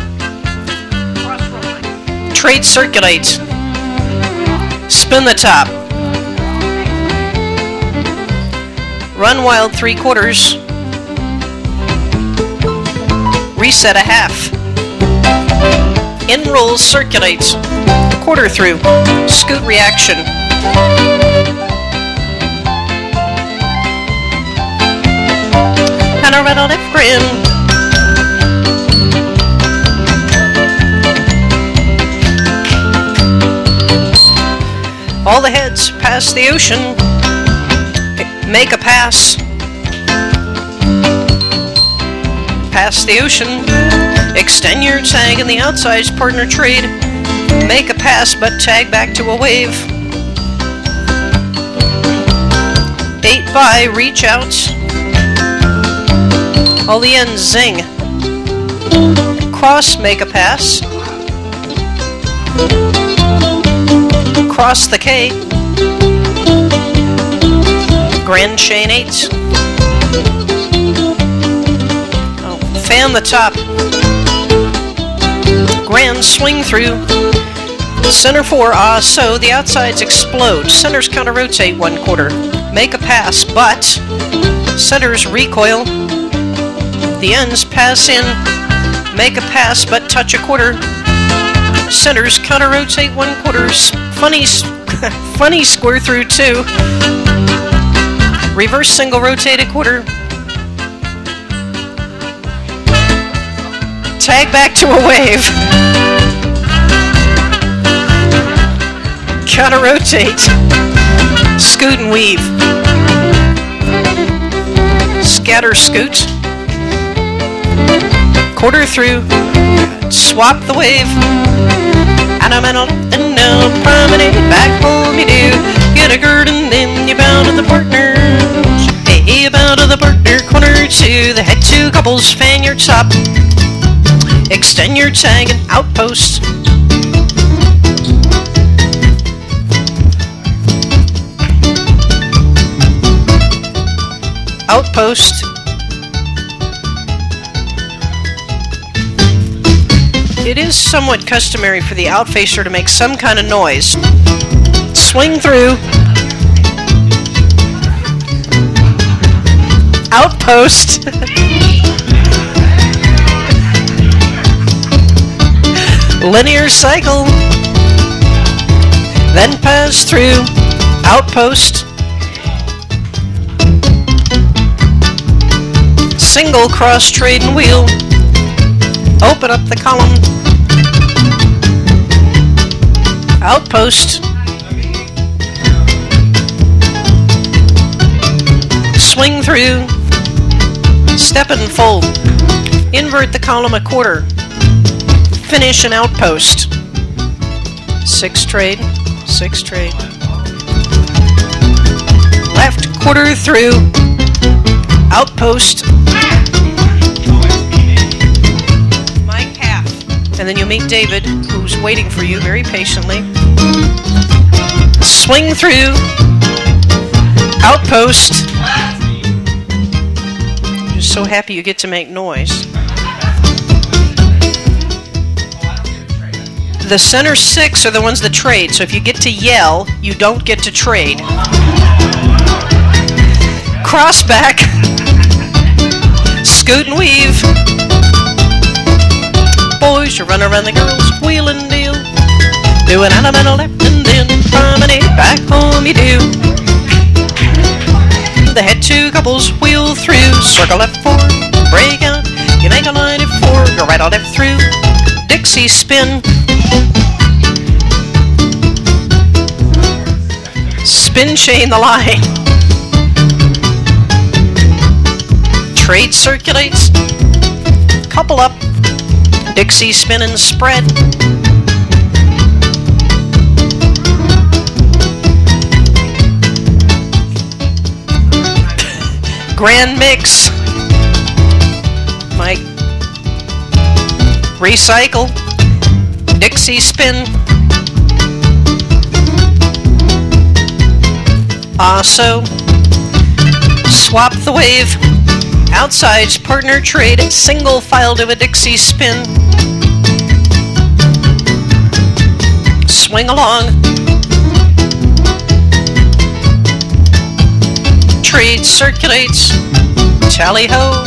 Trade circulate. Spin the top. Run wild three quarters. Reset a half. In roll circulates. Quarter through. Scoot reaction. And a red on left grin. All the heads pass the ocean. Make a pass. Pass the ocean. Extend your tag in the outside's partner trade. Make a pass, but tag back to a wave. Eight by, reach out. All the ends, zing. Cross, make a pass. Cross the K. Grand chain eight. Oh, fan the top. Grand swing through. Center four, ah, so the outsides explode. Centers counter rotate one quarter. Make a pass, but centers recoil. The ends pass in. Make a pass, but touch a quarter. Centers counter rotate one quarters. Funny, funny square through two. Reverse single rotate a quarter. Tag back to a wave. Counter rotate. Scoot and weave. Scatter scoot. Quarter through. Swap the wave. And I'm in a and now promenade back home you do. Get a gird and then you bow to the partners. Hey, you bow to the partner. Corner two. The head two couples. Fan your top. Extend your tag and outpost. Outpost. It is somewhat customary for the outfacer to make some kind of noise. Swing through. Outpost. Linear cycle. Then pass through. Outpost. Single cross trade and wheel. Open up the column. Outpost. Swing through. Step and fold. Invert the column a quarter. Finish an outpost. Six trade. Six trade. Left quarter through. Outpost. Mike half. And then you meet David, who's waiting for you very patiently. Swing through. Outpost. I'm just so happy you get to make noise. The center six are the ones that trade, so if you get to yell, you don't get to trade. Cross back. Scoot and weave. Boys, you run around the girls, wheel and deal. Do an element left and then promenade back home you do. The head two couples wheel through. Circle left four, break out. You make a line at four, go right or left through. Dixie spin. Spin chain the line. Trade circulates. Couple up. Dixie spin and spread. Grand mix. Mike. Recycle. Dixie spin. Also. Swap the wave. Outsides, partner trade, single file to a Dixie spin. Swing along. Trade circulates. Tally ho.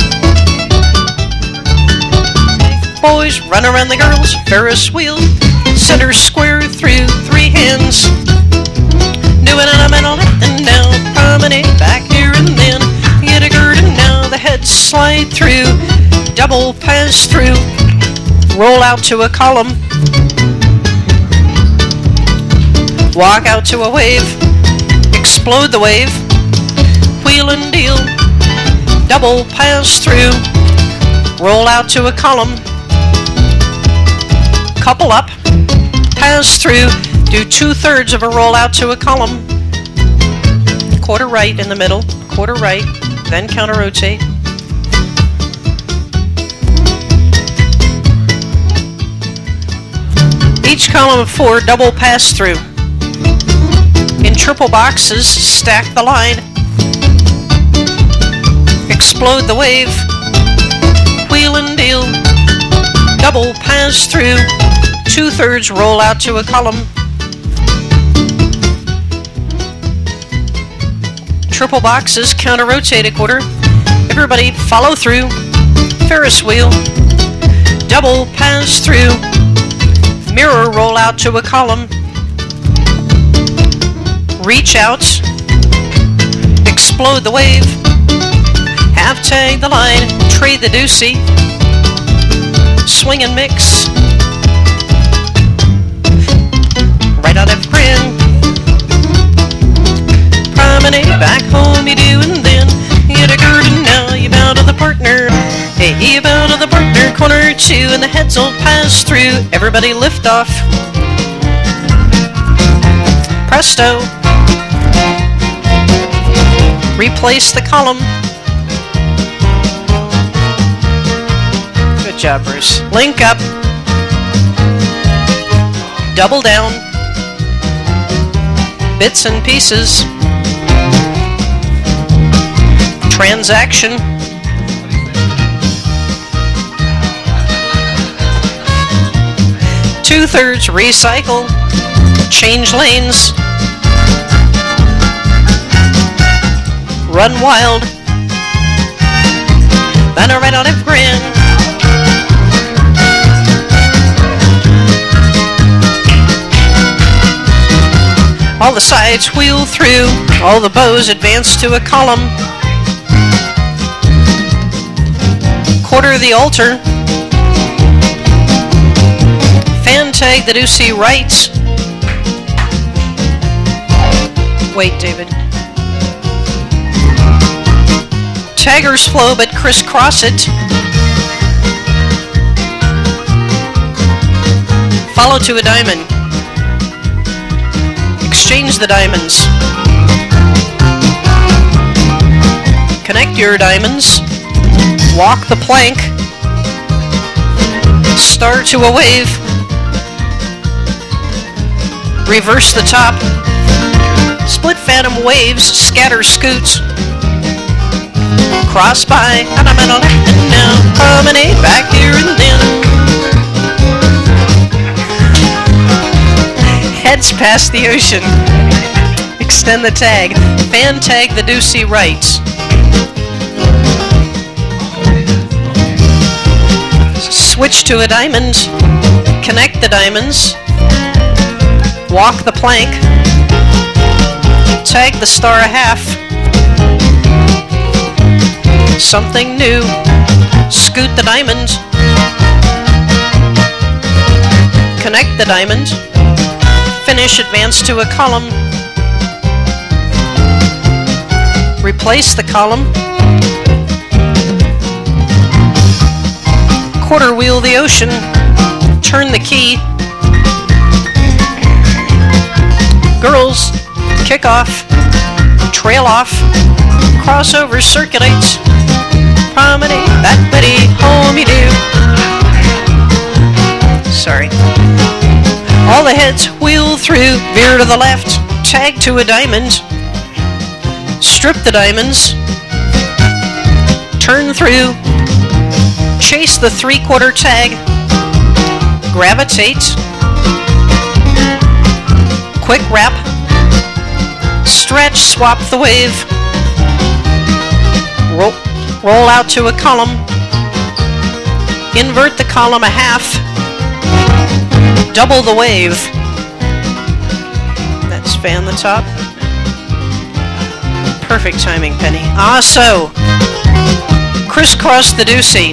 Boys run around the girls. Ferris wheel. Center square through three hands. Do an elemental left and down. Promenade back here and then. Get a gird and now the head slide through. Double pass through. Roll out to a column. Walk out to a wave. Explode the wave. Wheel and deal. Double pass through. Roll out to a column. Couple up. pass through. Do two-thirds of a roll out to a column. Quarter right in the middle, quarter right, then counter-rotate. Each column of four, double pass through. In triple boxes, stack the line. Explode the wave. Wheel and deal. Double pass through. Two-thirds roll out to a column. Triple boxes, counter-rotate a quarter. Everybody follow through. Ferris wheel. Double pass through. Mirror roll out to a column. Reach out. Explode the wave. Half tag the line. Trade the deucey. Swing and mix. Right out of grin. Promenade back home you do, and then you get a garden. Now you bow to the partner. Hey, you bow to the partner. Corner two, and the heads will pass through. Everybody lift off. Presto. Replace the column. Good job, Bruce. Link up. Double down. Bits and pieces. Transaction. Two-thirds recycle. Change lanes. Run wild. Banner right on it, grin. All the sides wheel through. All the bows advance to a column. Quarter the altar. Fan tag the deucey right. Wait, David. Taggers flow, but crisscross it. Follow to a diamond. Exchange the diamonds. Connect your diamonds. Walk the plank. Star to a wave. Reverse the top. Split phantom waves. Scatter scoots. Cross by. And I'm on and now. Promenade back here and then. Heads past the ocean. Extend the tag. Fan tag the deucey right. Switch to a diamond. Connect the diamonds. Walk the plank. Tag the star a half. Something new. Scoot the diamond. Connect the diamond. Finish, advance to a column. Replace the column. Quarter wheel the ocean. Turn the key. Girls, kick off. Trail off. Crossover circulates. Promenade back, buddy, home you do. Sorry. All the heads wheel through, veer to the left, tag to a diamond, strip the diamonds, turn through, chase the three-quarter tag, gravitate, quick wrap, stretch, swap the wave, roll, roll out to a column, invert the column a half, double the wave. That's fan the top. Perfect timing, Penny. Ah, so. Crisscross the deucey.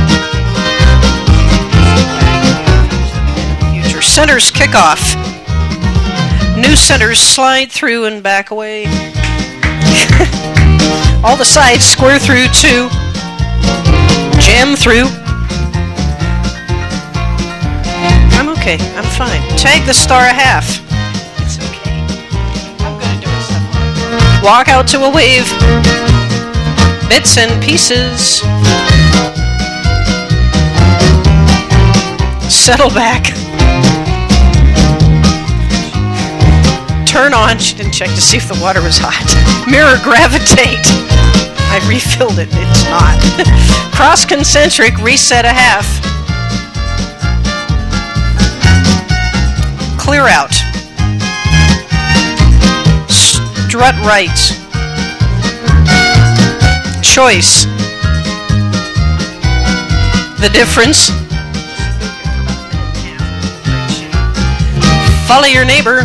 Future centers kick off. New centers slide through and back away. All the sides square through two. Jam through. I'm okay. okay. I'm fine. Tag the star a half. It's okay. I'm good at doing stuff. Walk out to a wave. Bits and pieces. Settle back. Turn on. She didn't check to see if the water was hot. Mirror gravitate. I refilled it. It's not. Cross concentric. Reset a half. Clear out. Strut right. Choice. The difference. Follow your neighbor.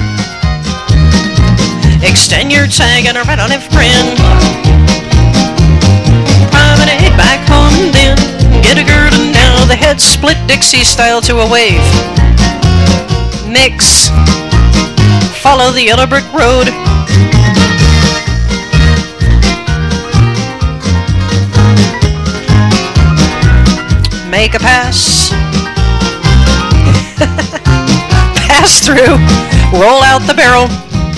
Extend your tag and a right on left friend. Promenade back home and then get a girl and now the head split Dixie style to a wave. Mix. Follow the yellow brick road. Make a pass. Pass through. Roll out the barrel.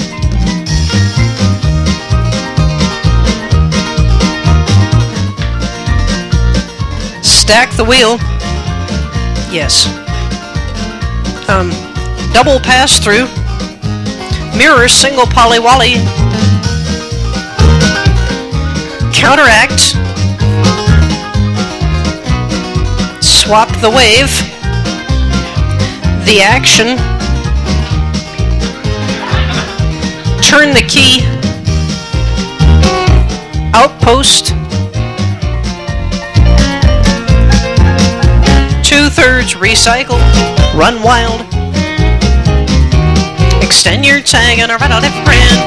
Stack the wheel. Yes. Um, double pass through. Mirror single Polly Wally. Counteract. Swap the wave. The action. Turn the key. Outpost. Two-thirds recycle. Run wild. Extend your tag and a right on left friend.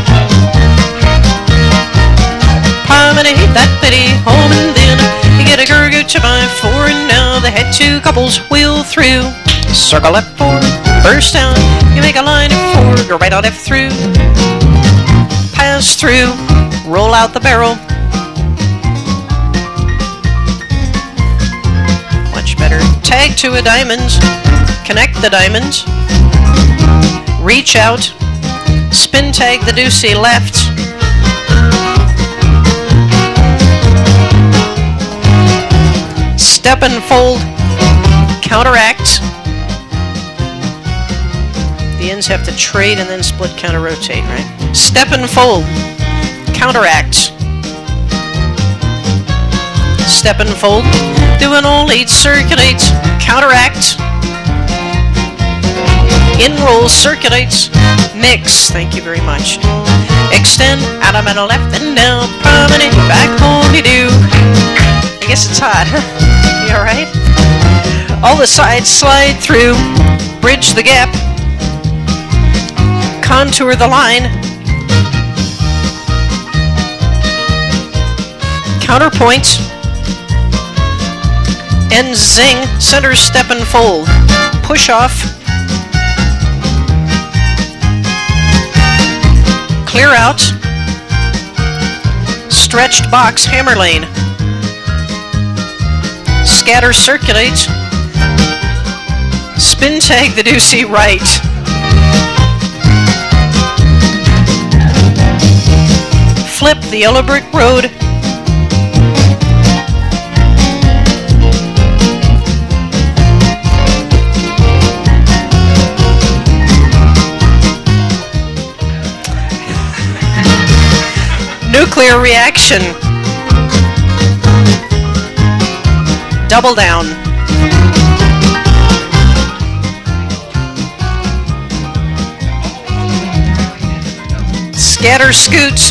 Promenade that bitty home and then you get a gurgoo to by four and now the head two couples wheel through. Circle left four, burst down. You make a line of four, go right on left through. Pass through, roll out the barrel. Better. Tag to a diamond. Connect the diamond. Reach out. Spin tag the deucey left. Step and fold. Counteract. The ends have to trade and then split counter rotate, right? Step and fold. Counteract. Step and fold. Do an all eight, circulate, counteract. In roll, circulates, mix. Thank you very much. Extend, out of and left and down. Promenade, back home you do. I guess it's hot. You alright? All the sides slide through. Bridge the gap. Contour the line. Counterpoint. And zing, center step and fold. Push off. Clear out. Stretched box, hammer lane. Scatter, circulate. Spin tag the deucey right. Flip the yellow brick road. Nuclear reaction. Double down. Scatter scoot.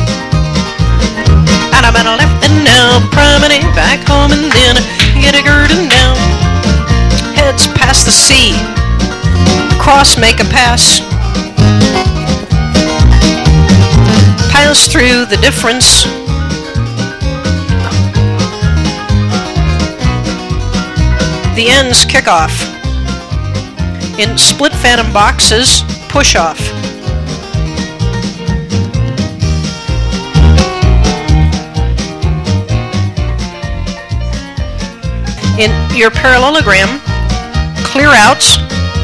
And I'm at a left and now. Promenade back home and then get a girden down. Heads past the sea. Cross, make a pass. Pass through the difference. The ends kick off. In split phantom boxes, push off. In your parallelogram, clear out,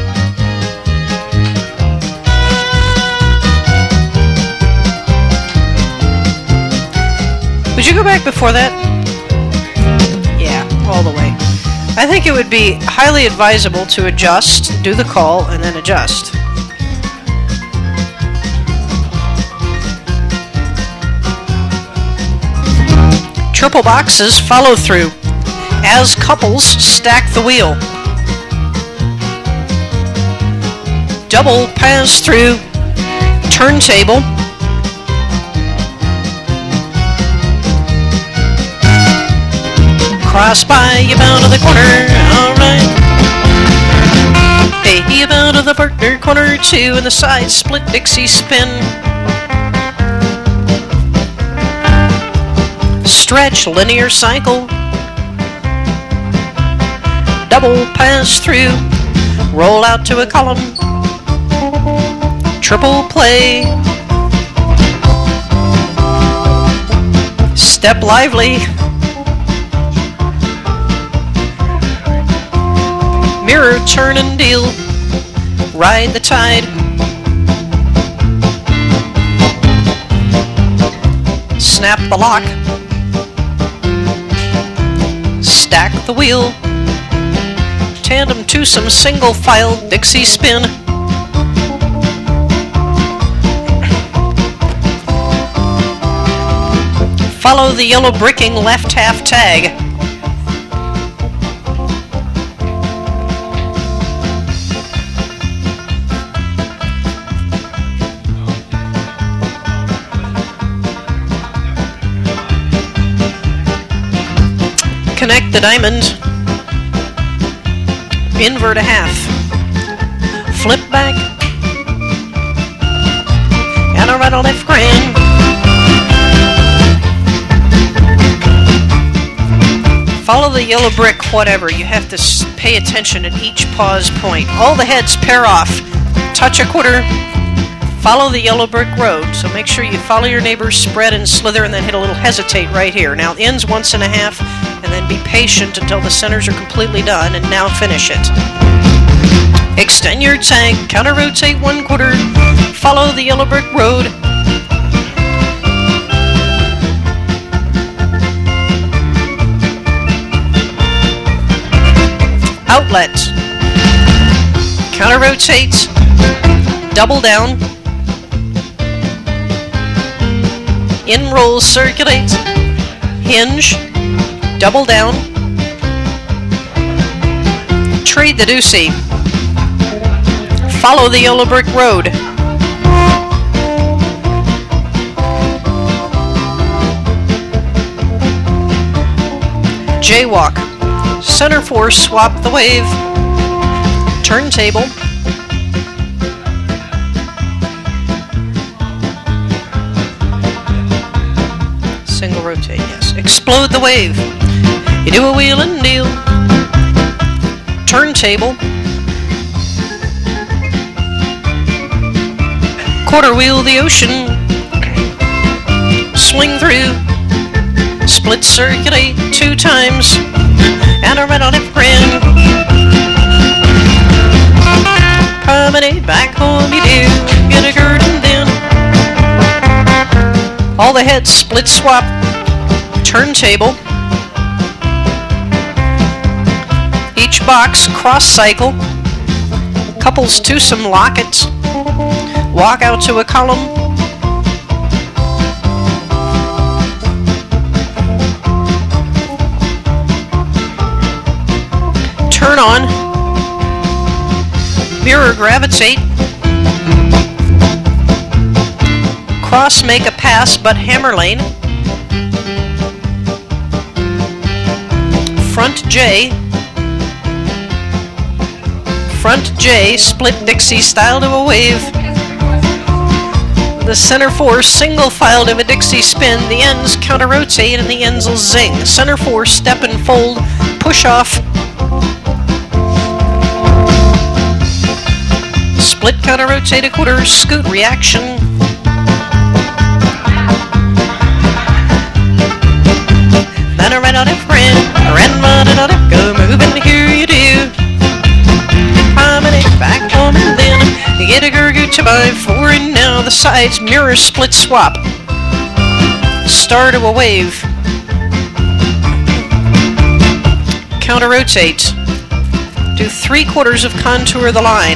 you go back before that? Yeah, all the way. I think it would be highly advisable to adjust, do the call, and then adjust. Triple boxes follow through. As couples, stack the wheel. Double pass through. Turntable. Cross by, you bound to the corner, alright. Hey, you bound to the partner, corner two, and the side split Dixie spin. Stretch, linear cycle. Double pass through. Roll out to a column. Triple play. Step lively. Mirror, turn and deal. Ride the tide. Snap the lock. Stack the wheel. Tandem twosome single file Dixie spin. Follow the yellow bricking left half tag. Connect the diamond. Invert a half. Flip back. And a right, a left grand. Follow the yellow brick, whatever. You have to pay attention at each pause point. All the heads pair off. Touch a quarter. Follow the yellow brick road. So make sure you follow your neighbors, spread and slither, and then hit a little hesitate right here. Now ends once and a half, and then be patient until the centers are completely done, and now finish it. Extend your tag, counter rotate one quarter, follow the yellow brick road. Outlet. Counter rotate, double down. In roll, circulate, hinge, double down, trade the deucey, follow the yellow brick road, jaywalk, center four, swap the wave, turntable, single rotate, yes. Explode the wave. You do a wheel and deal. Turntable. Quarter wheel the ocean. Swing through. Split circulate two times. And a right on it grand. Promenade back home you do. Get a curtain then. All the heads split swap, turntable. Each box cross cycle, couples twosome lockets, walk out to a column. Turn on, mirror gravitate. Cross make a pass but hammer lane. Front J. Front J, split Dixie style to a wave. The center four single file to a Dixie spin. The ends counter rotate and the ends will zing. Center four step and fold, push off. Split counter rotate a quarter, scoot reaction. Then a right on it, friend, ran on it, go moving, here you do. Promenade back home and then you get a gurgoo to by four, and now the sides mirror split swap. Star to a wave. counter rotate. Do three quarters of contour of the line.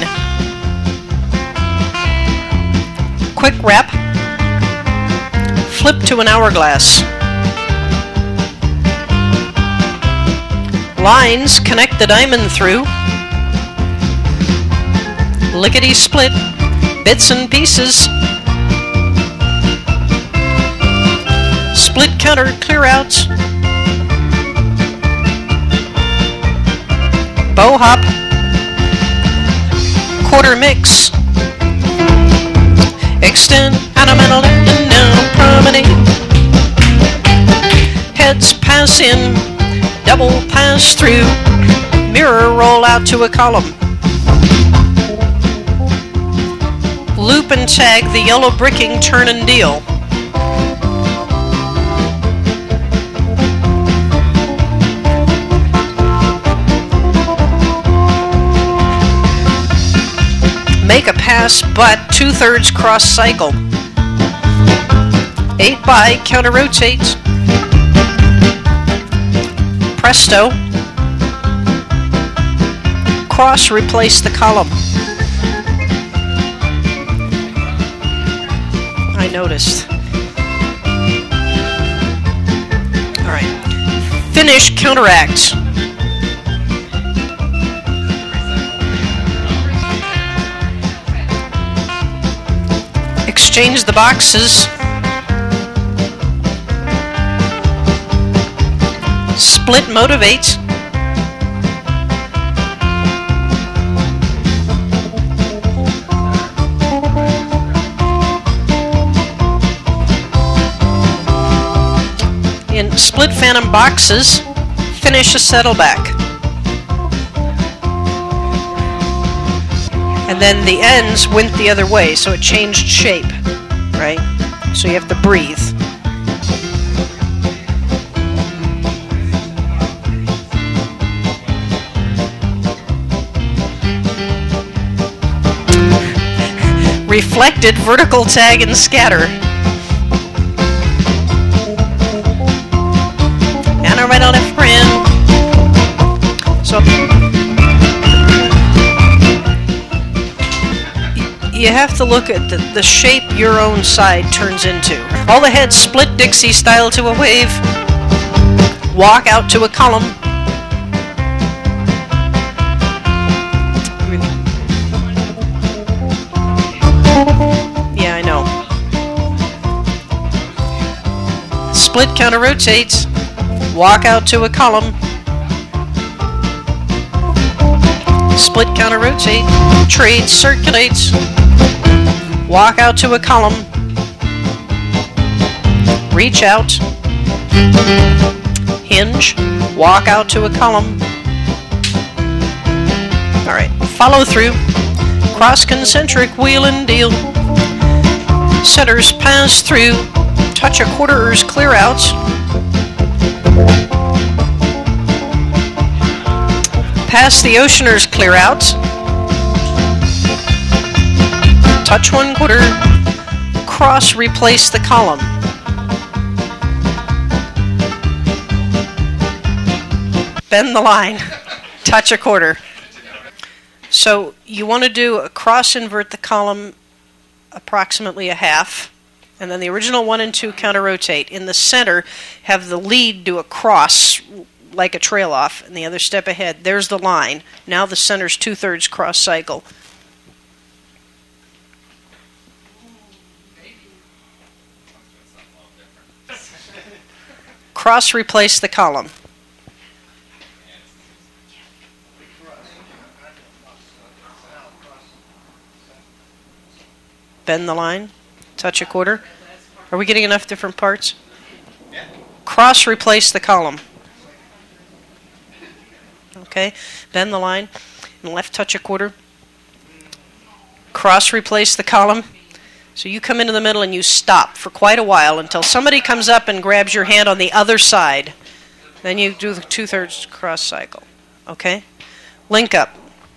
Quick wrap. Flip to an hourglass. Lines connect the diamond through. Lickety split. Bits and pieces. Split counter clear outs. Bow hop. Quarter mix. Extend ornamental and down promenade. Heads pass in. Double pass through. Mirror roll out to a column. Loop and tag the yellow bricking turn and deal. Make a pass, but two-thirds cross cycle. Eight by, counter rotate. Presto. Cross, replace the column. I noticed. All right. Finish, counteract. Exchange the boxes. Split motivate. In split phantom boxes, finish a settle back. And then the ends went the other way, so it changed shape, right? So you have to breathe. Reflected vertical tag and scatter. And a right on left friend. So you have to look at the, the shape your own side turns into. All the heads split Dixie style to a wave. Walk out to a column. Yeah, I know. Split counter rotates. Walk out to a column. Split counter rotate. Trade circulates. Walk out to a column. Reach out. Hinge. Walk out to a column. Alright. Follow through. Cross concentric wheel and deal. Centers pass through. Touch a quarterers clear outs. Pass the oceaners clear outs. Touch one quarter. Cross replace the column. Bend the line. Touch a quarter. So you want to do a cross invert the column approximately a half, and then the original one and two counter rotate. In the center, have the lead do a cross like a trail off, and the other step ahead. There's the line. Now the center's two-thirds cross cycle. Cross replace the column. Bend the line. Touch a quarter. Are we getting enough different parts? Cross replace the column. Okay. Bend the line. And left touch a quarter. Cross replace the column. So you come into the middle and you stop for quite a while until somebody comes up and grabs your hand on the other side. Then you do the two-thirds cross cycle. Okay? Link up.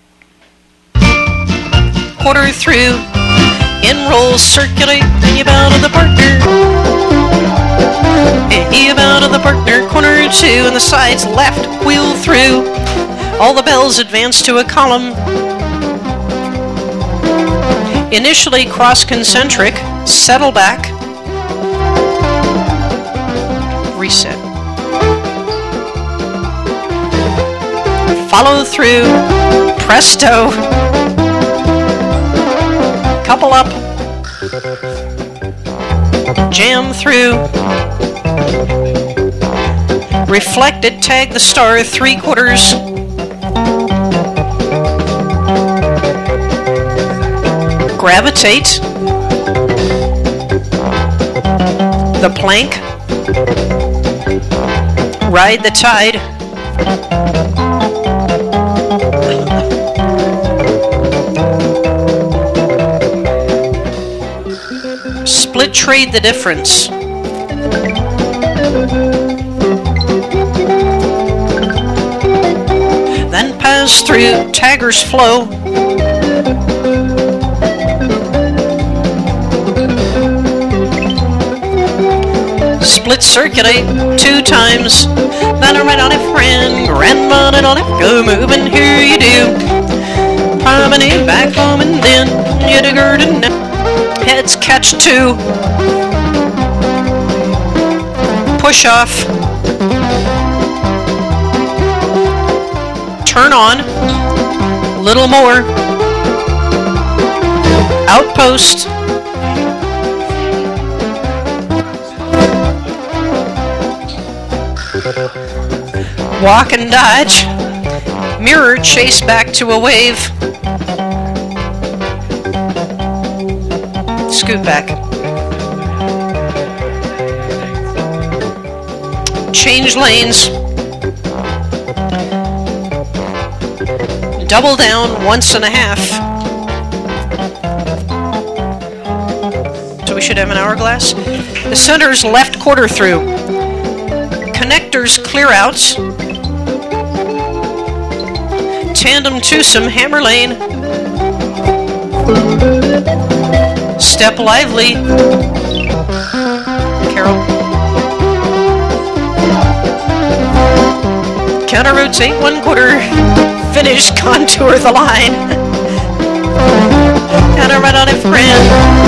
Quarter through. In rolls, circulate, then you bow to the partner. Heave out of the partner, corner two, and the sides left, wheel through. All the bells advance to a column. Initially cross-concentric, settle back, reset. Follow through, presto, couple up, jam through, reflect it, tag the star three quarters, gravitate, the plank, ride the tide, split trade the difference, then pass through Tagger's flow, split circulate two times, then a right on it friend, grandma on it, go moving, here you do, promenade back home and then you do garden, heads catch two, push off, turn on, little more, outpost, walk and dodge, mirror chase back to a wave, scoot back, change lanes, double down once and a half, so we should have an hourglass. The center's left quarter through, connectors clear outs, tandem twosome hammer lane, step lively, Carol, counter rotate one quarter, finish contour the line, counter right on it friend.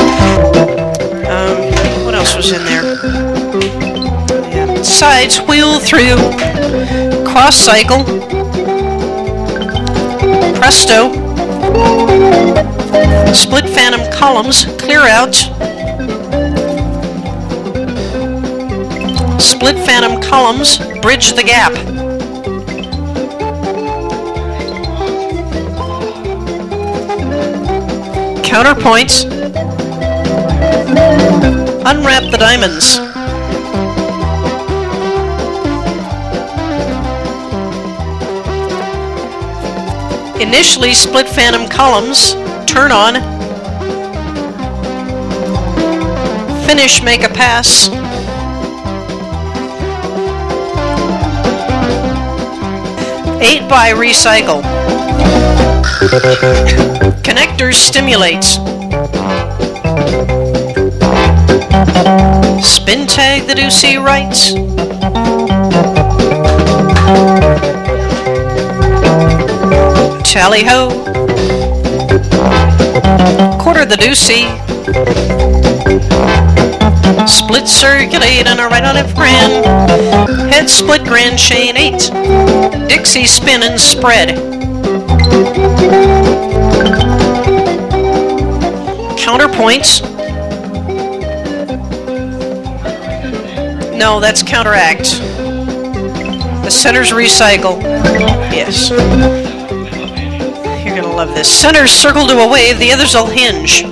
Um, what else was in there? Yeah. Sides wheel through, cross cycle, presto, split phantom columns, clear out, split phantom columns, bridge the gap, counterpoints, unwrap the diamonds, initially split phantom columns, turn on, finish make a pass, eight by recycle, connectors stimulates, spin tag the Ducey rights, tally ho, quarter the Ducey, split circulate and a right on it friend, head split grand chain eight, Dixie spin and spread, counterpoints, no, that's counteract, the center's recycle, yes. You're gonna love this. Center's circle to a wave, the others will hinge.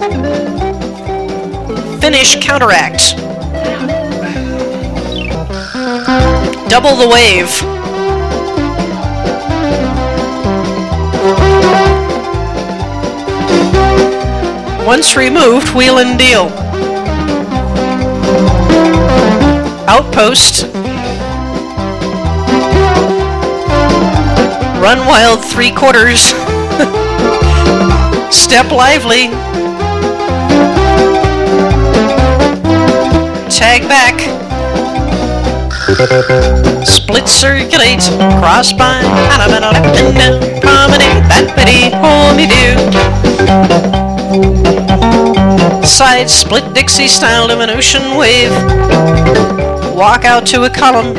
Finish, counteract. Double the wave. Once removed, wheel and deal. Outpost. Run wild three quarters. Step lively. Tag back. Split circulate, cross bind, and I'm left and down, promenade, that bitty, hold me do. Side split Dixie style to an ocean wave. Walk out to a column.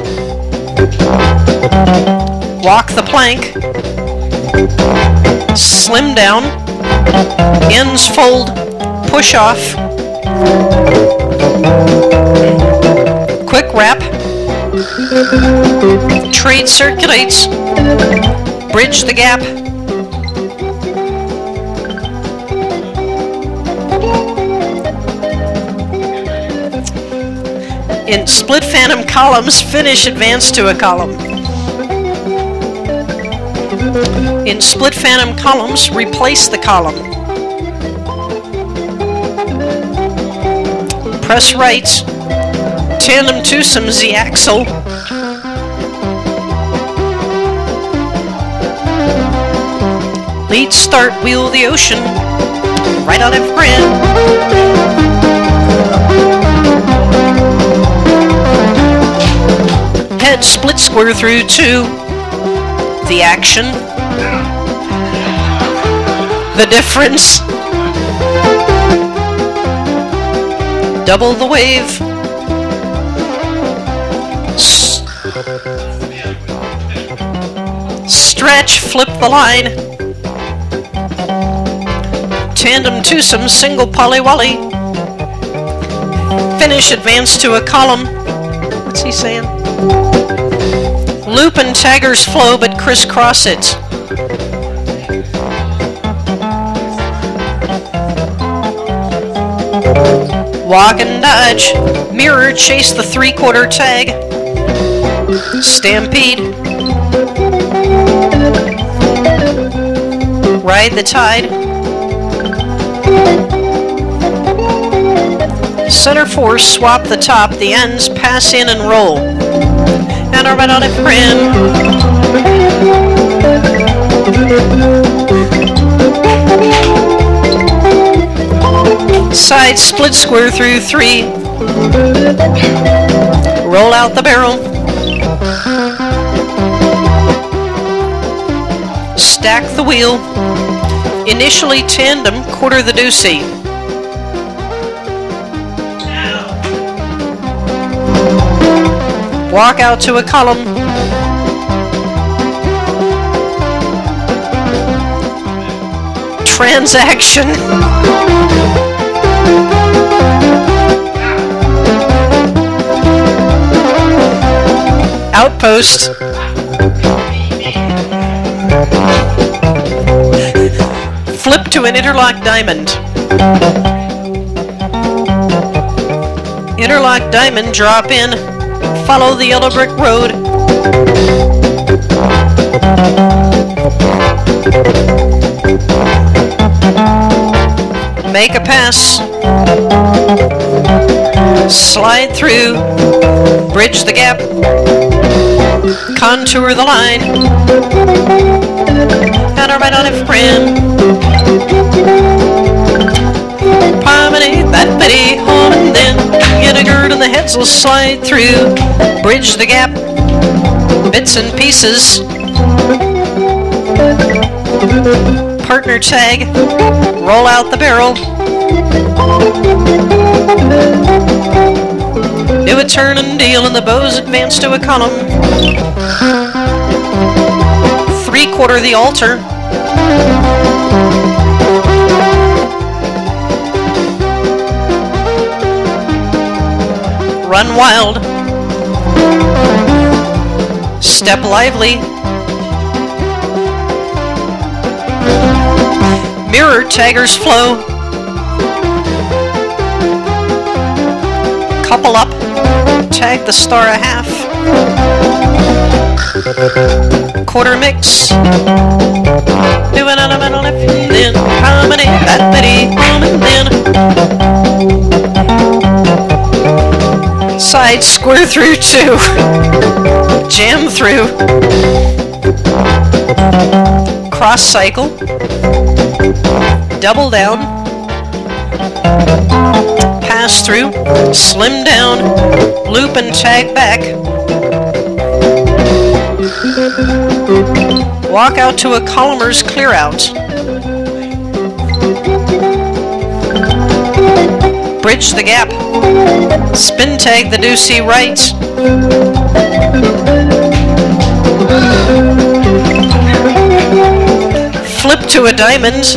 Walk the plank. Slim down. Ends fold. Push off. Quick wrap. Trade circulates. Bridge the gap. In split phantom columns, finish advance to a column. In split phantom columns, replace the column. Press right. Tandem twosome Z-axle. Lead start, wheel the ocean. Right on left grand. Head split square through two. The action. The difference. Double the wave. S- stretch, flip the line. Tandem twosome, single polly wally. Finish, advance to a column. What's he saying? Loop and taggers flow, but crisscross it. Walk and dodge. Mirror, chase the three-quarter tag. Stampede. Ride the tide. Center force, swap the top. The ends, pass in and roll. And a right on it, friend. Side split square through three. Roll out the barrel. Stack the wheel. Initially tandem, quarter the deucey. Walk out to a column. Transaction. Outpost. Flip to an interlock diamond. Interlock diamond, drop in. Follow the yellow brick road. Make a pass. Slide through. Bridge the gap. Contour the line. And a right on it, friend. Promenade that bitty home and then get a gird and the heads will slide through. Bridge the gap. Bits and pieces. Partner tag. Roll out the barrel. Do a turn and deal and the bows advance to a column. Three quarter the altar. Run wild. Step lively. Mirror, taggers flow. Couple up. Tag the star a half. Quarter mix. Do an element on left, then promenade that bitty home and then side square through two. Jam through. Cross cycle. Double down. Pass pass through, slim down, loop and tag back. Walk out to a collimer's clear out. Bridge the gap. Spin tag the deucey right. Flip to a diamond.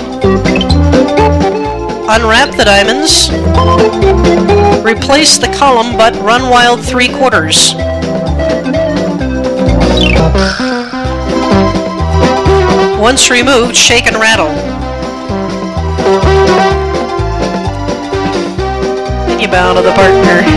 Unwrap the diamonds. Replace the column but run wild three quarters. Once removed, shake and rattle. And you bow to the partner.